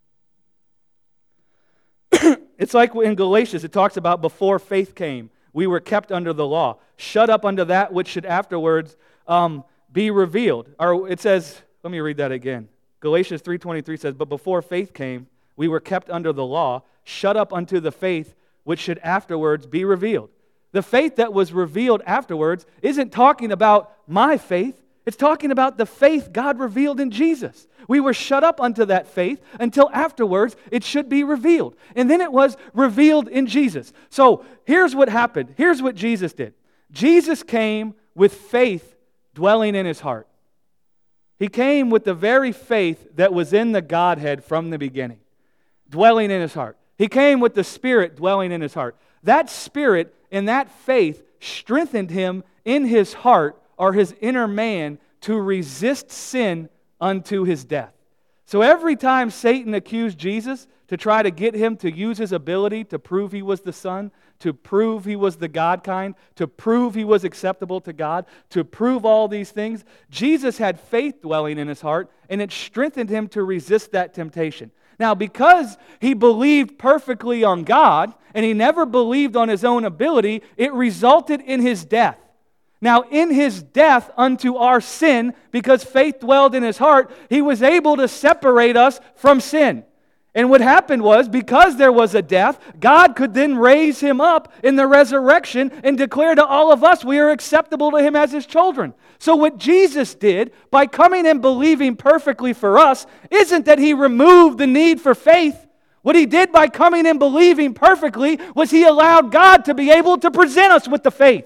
It's like in Galatians, it talks about before faith came, we were kept under the law, shut up under that which should afterwards um, be revealed. Or it says, let me read that again. Galatians three twenty-three says, but before faith came, we were kept under the law, shut up unto the faith which should afterwards be revealed. The faith that was revealed afterwards isn't talking about my faith. It's talking about the faith God revealed in Jesus. We were shut up unto that faith until afterwards it should be revealed. And then it was revealed in Jesus. So here's what happened. Here's what Jesus did. Jesus came with faith dwelling in his heart. He came with the very faith that was in the Godhead from the beginning, dwelling in his heart. He came with the Spirit dwelling in his heart. That Spirit and that faith strengthened him in his heart, or his inner man, to resist sin unto his death. So every time Satan accused Jesus to try to get him to use his ability to prove he was the Son, to prove he was the God kind, to prove he was acceptable to God, to prove all these things, Jesus had faith dwelling in his heart, and it strengthened him to resist that temptation. Now, because he believed perfectly on God, and he never believed on his own ability, it resulted in his death. Now, in his death unto our sin, because faith dwelled in his heart, he was able to separate us from sin. And what happened was, because there was a death, God could then raise him up in the resurrection and declare to all of us we are acceptable to him as his children. So what Jesus did by coming and believing perfectly for us isn't that he removed the need for faith. What he did by coming and believing perfectly was he allowed God to be able to present us with the faith.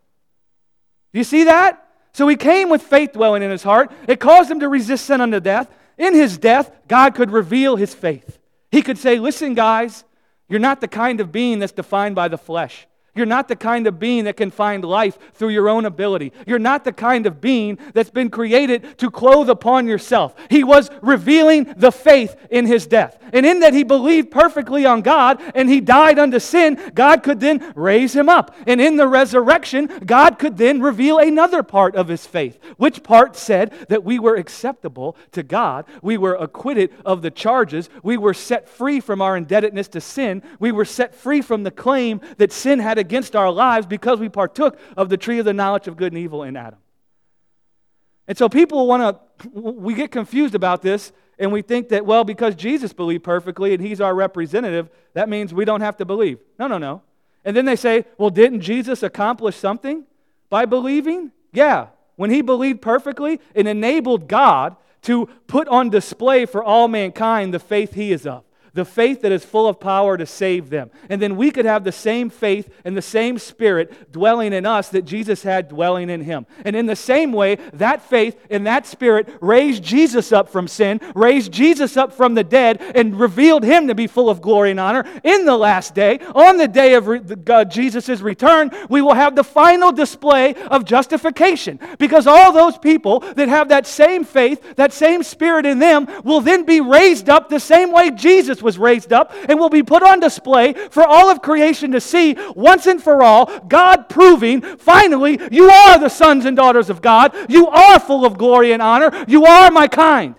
Do you see that? So he came with faith dwelling in his heart. It caused him to resist sin unto death. In his death, God could reveal his faith. He could say, listen, guys, you're not the kind of being that's defined by the flesh. You're not the kind of being that can find life through your own ability. You're not the kind of being that's been created to clothe upon yourself. He was revealing the faith in His death. And in that He believed perfectly on God and He died unto sin, God could then raise Him up. And in the resurrection, God could then reveal another part of His faith, which part said that we were acceptable to God. We were acquitted of the charges. We were set free from our indebtedness to sin. We were set free from the claim that sin had against our lives because we partook of the tree of the knowledge of good and evil in Adam. And so people want to, we get confused about this, and we think that, well, because Jesus believed perfectly and He's our representative, that means we don't have to believe. No, no, no. And then they say, well, didn't Jesus accomplish something by believing? Yeah. When He believed perfectly, it enabled God to put on display for all mankind the faith He is of. The faith that is full of power to save them. And then we could have the same faith and the same Spirit dwelling in us that Jesus had dwelling in Him. And in the same way, that faith and that Spirit raised Jesus up from sin, raised Jesus up from the dead, and revealed Him to be full of glory and honor. In the last day, on the day of re- uh, Jesus' return, we will have the final display of justification. Because all those people that have that same faith, that same Spirit in them, will then be raised up the same way Jesus was raised up and will be put on display for all of creation to see once and for all, God proving, finally, you are the sons and daughters of God. You are full of glory and honor. You are my kind.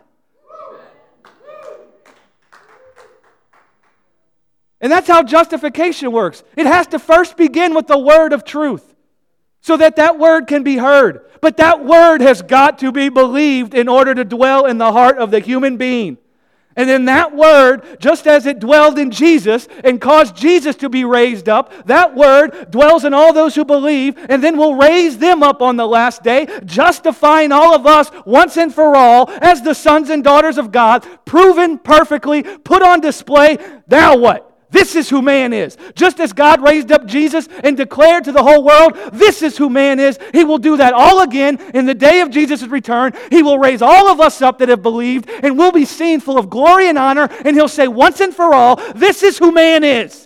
And that's how justification works. It has to first begin with the word of truth so that that word can be heard. But that word has got to be believed in order to dwell in the heart of the human being. And then that word, just as it dwelled in Jesus and caused Jesus to be raised up, that word dwells in all those who believe and then will raise them up on the last day, justifying all of us once and for all as the sons and daughters of God, proven perfectly, put on display. Now what? This is who man is. Just as God raised up Jesus and declared to the whole world, this is who man is, He will do that all again in the day of Jesus' return. He will raise all of us up that have believed, and we'll be seen full of glory and honor, and He'll say once and for all, this is who man is.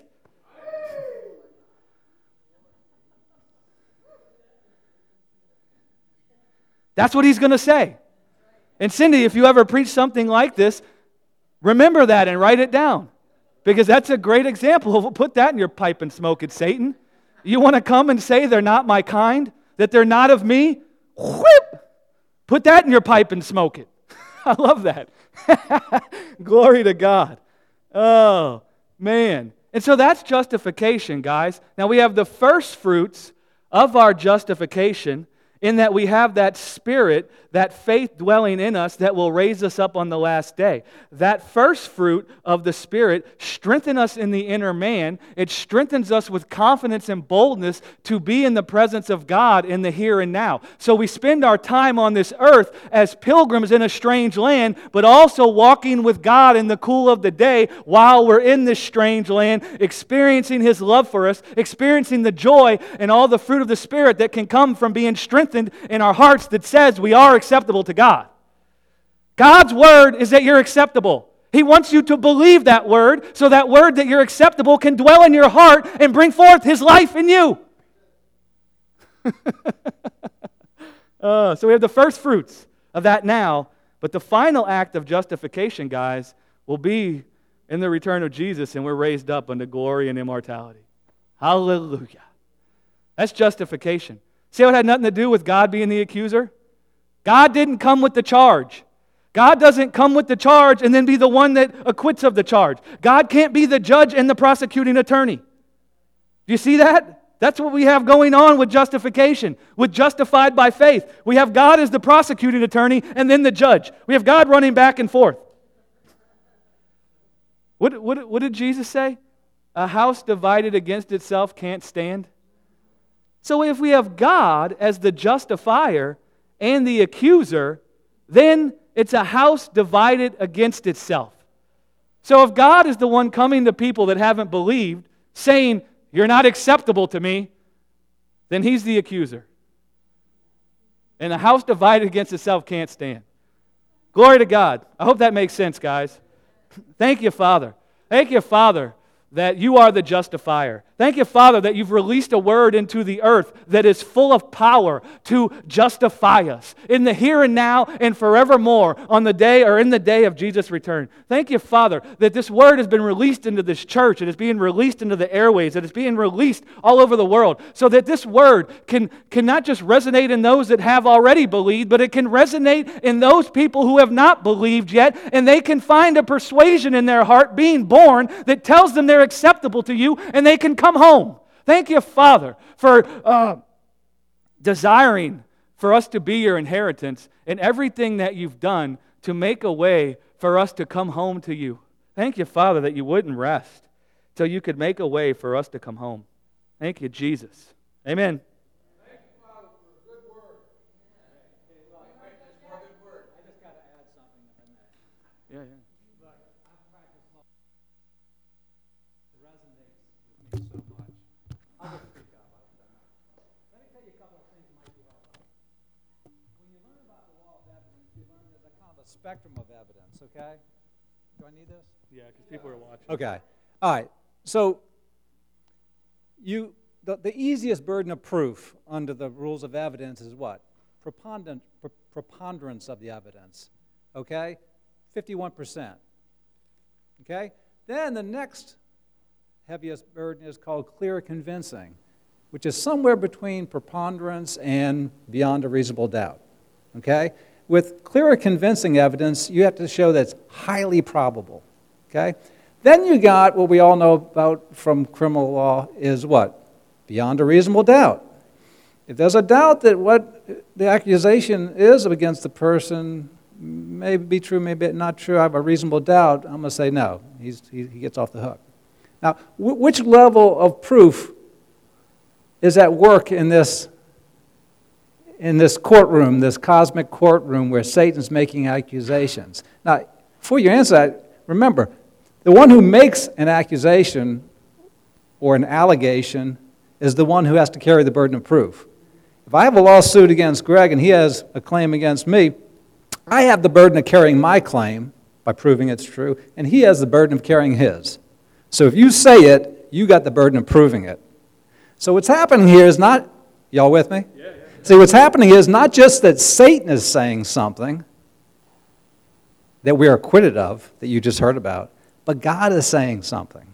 That's what He's going to say. And Cindy, if you ever preach something like this, remember that and write it down. Because that's a great example. Put that in your pipe and smoke it, Satan. You want to come and say they're not my kind? That they're not of me? Whoop! Put that in your pipe and smoke it. I love that. Glory to God. Oh, man. And so that's justification, guys. Now we have the first fruits of our justification in that we have that Spirit, that faith dwelling in us that will raise us up on the last day. That first fruit of the Spirit strengthens us in the inner man. It strengthens us with confidence and boldness to be in the presence of God in the here and now. So we spend our time on this earth as pilgrims in a strange land, but also walking with God in the cool of the day while we're in this strange land, experiencing His love for us, experiencing the joy and all the fruit of the Spirit that can come from being strengthened in our hearts that says we are acceptable to God. God's word is that you're acceptable. He wants you to believe that word so that word that you're acceptable can dwell in your heart and bring forth His life in you. uh, so we have the first fruits of that now, but the final act of justification, guys, will be in the return of Jesus and we're raised up unto glory and immortality. Hallelujah. That's justification. See how it had nothing to do with God being the accuser? God didn't come with the charge. God doesn't come with the charge and then be the one that acquits of the charge. God can't be the judge and the prosecuting attorney. Do you see that? That's what we have going on with justification, with justified by faith. We have God as the prosecuting attorney and then the judge. We have God running back and forth. What, what, what did Jesus say? A house divided against itself can't stand. So if we have God as the justifier and the accuser, then it's a house divided against itself. So if God is the one coming to people that haven't believed, saying, you're not acceptable to me, then He's the accuser. And a house divided against itself can't stand. Glory to God. I hope that makes sense, guys. Thank you, Father. Thank you, Father, that You are the justifier. Thank you, Father, that you've released a word into the earth that is full of power to justify us in the here and now and forevermore on the day or in the day of Jesus' return. Thank you, Father, that this word has been released into this church. It is being released into the airways. It is being released all over the world so that this word can, can not just resonate in those that have already believed, but it can resonate in those people who have not believed yet, and they can find a persuasion in their heart being born that tells them they're acceptable to you, and they can come home. Thank you, Father, for uh, desiring for us to be your inheritance and everything that you've done to make a way for us to come home to you. Thank you, Father, that you wouldn't rest till you could make a way for us to come home. Thank you, Jesus. Amen. Thank you, Father, for a good word. I just got to add something if I may. Yeah, yeah. Spectrum of evidence, okay? Do I need this? Yeah, because people are watching. Okay. All right. So you the, the easiest burden of proof under the rules of evidence is what? Preponderance, pre- preponderance of the evidence. Okay? fifty-one percent. Okay? Then the next heaviest burden is called clear convincing, which is somewhere between preponderance and beyond a reasonable doubt. Okay? With clear or convincing evidence, you have to show that it's highly probable. Okay? Then you got what we all know about from criminal law is what? Beyond a reasonable doubt. If there's a doubt that what the accusation is against the person may be true, maybe not true, I have a reasonable doubt, I'm going to say no. He's, he, he gets off the hook. Now, w- which level of proof is at work in this in this courtroom, this cosmic courtroom where Satan's making accusations? Now, before you answer that, remember, the one who makes an accusation or an allegation is the one who has to carry the burden of proof. If I have a lawsuit against Greg and he has a claim against me, I have the burden of carrying my claim by proving it's true, and he has the burden of carrying his. So if you say it, you got the burden of proving it. So what's happening here is not, y'all with me? Yeah, yeah. See, what's happening is not just that Satan is saying something that we're acquitted of, that you just heard about, but God is saying something.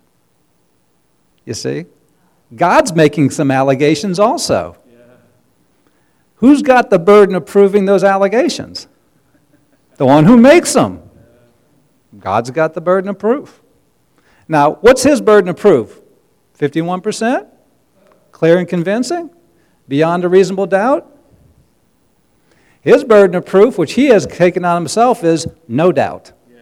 You see? God's making some allegations also. Yeah. Who's got the burden of proving those allegations? The one who makes them. God's got the burden of proof. Now, what's his burden of proof? fifty-one percent? Clear and convincing? Beyond a reasonable doubt? His burden of proof, which he has taken on himself, is no doubt. Yeah.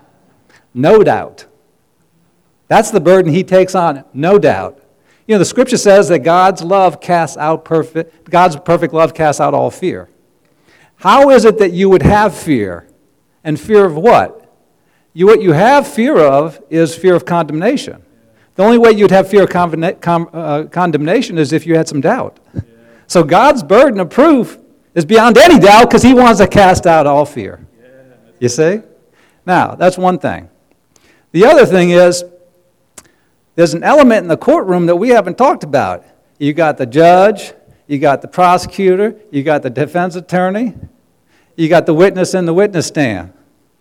No doubt. That's the burden he takes on, no doubt. You know, the scripture says that God's love casts out perfect, God's perfect love casts out all fear. How is it that you would have fear? And fear of what? You, what you have fear of is fear of condemnation. The only way you'd have fear of con- con- uh, condemnation is if you had some doubt. Yeah. So God's burden of proof is beyond any doubt because he wants to cast out all fear. Yeah, you see? Now, that's one thing. The other thing is, there's an element in the courtroom that we haven't talked about. You got the judge, you got the prosecutor, you got the defense attorney, you got the witness in the witness stand.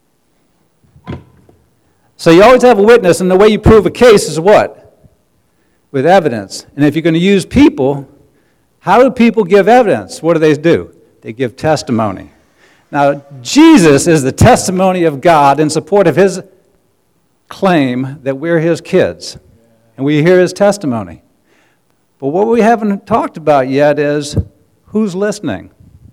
So you always have a witness, and the way you prove a case is what? With evidence. And if you're going to use people, how do people give evidence? What do they do? They give testimony. Now, Jesus is the testimony of God in support of his claim that we're his kids. And we hear his testimony. But what we haven't talked about yet is who's listening?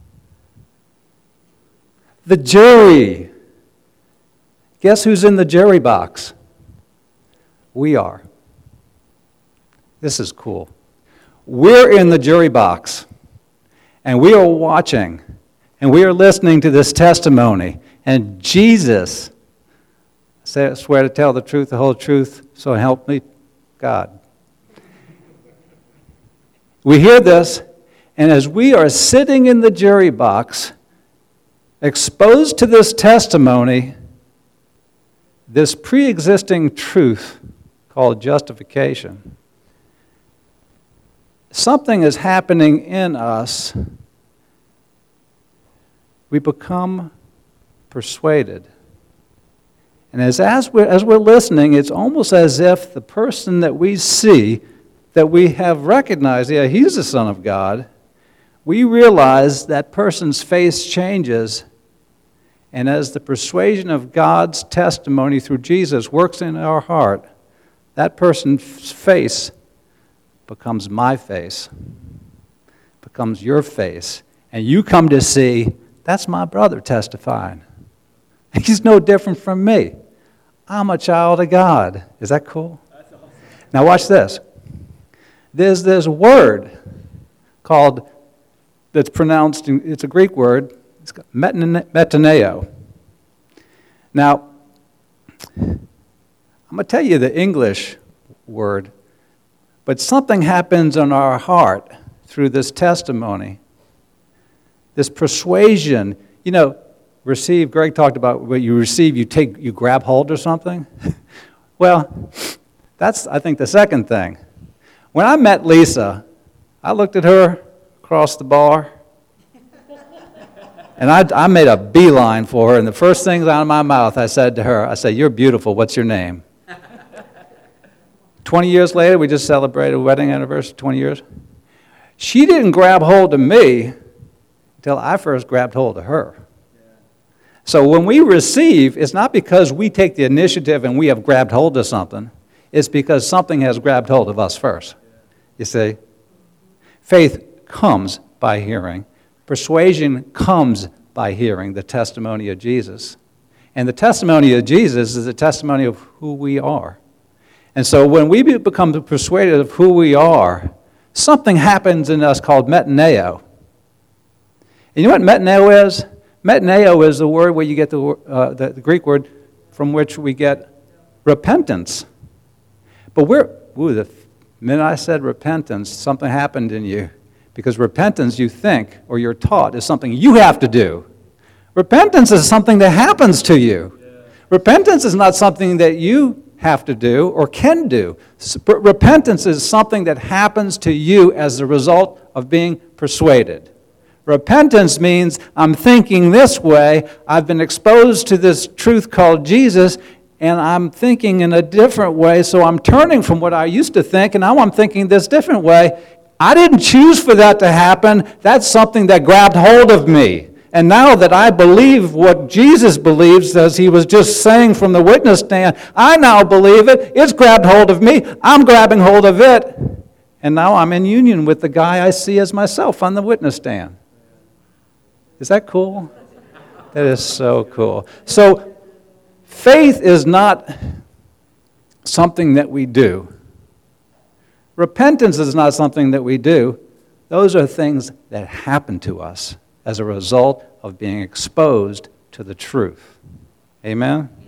The jury. Guess who's in the jury box? We are. This is cool. We're in the jury box, and we are watching, and we are listening to this testimony. And Jesus, I swear to tell the truth, the whole truth, so help me God. We hear this, and as we are sitting in the jury box, exposed to this testimony, this pre-existing truth called justification something is happening in us. We become persuaded. And as, as, we're, as we're listening, it's almost as if the person that we see, that we have recognized, yeah, he's the Son of God, we realize that person's face changes. And as the persuasion of God's testimony through Jesus works in our heart, that person's face becomes my face, becomes your face. And you come to see, that's my brother testifying. He's no different from me. I'm a child of God. Is that cool? That's awesome. Now watch this. There's this word called, that's pronounced, it's a Greek word, it's metaneo. Now, I'm going to tell you the English word, but something happens in our heart through this testimony, this persuasion. You know, receive, Greg talked about what you receive, you take, you grab hold or something. Well, that's, I think, the second thing. When I met Lisa, I looked at her across the bar, and I, I made a beeline for her, and the first thing out of my mouth, I said to her, I said, "You're beautiful, what's your name?" twenty years later, we just celebrated a wedding anniversary, twenty years. She didn't grab hold of me until I first grabbed hold of her. So when we receive, it's not because we take the initiative and we have grabbed hold of something. It's because something has grabbed hold of us first. You see? Faith comes by hearing. Persuasion comes by hearing the testimony of Jesus. And the testimony of Jesus is the testimony of who we are. And so when we become persuaded of who we are, something happens in us called metaneo. And you know what metaneo is? Metaneo is the word where you get the, uh, the, the Greek word from which we get repentance. But we're, ooh, the minute I said repentance, something happened in you. Because repentance, you think, or you're taught, is something you have to do. Repentance is something that happens to you. Yeah. Repentance is not something that you have to do or can do. Repentance is something that happens to you as a result of being persuaded. Repentance means I'm thinking this way, I've been exposed to this truth called Jesus, and I'm thinking in a different way, so I'm turning from what I used to think, and now I'm thinking this different way. I didn't choose for that to happen. That's something that grabbed hold of me. And now that I believe what Jesus believes, as he was just saying from the witness stand, I now believe it. It's grabbed hold of me. I'm grabbing hold of it. And now I'm in union with the guy I see as myself on the witness stand. Is that cool? That is so cool. So faith is not something that we do. Repentance is not something that we do. Those are things that happen to us as a result of being exposed to the truth. Amen?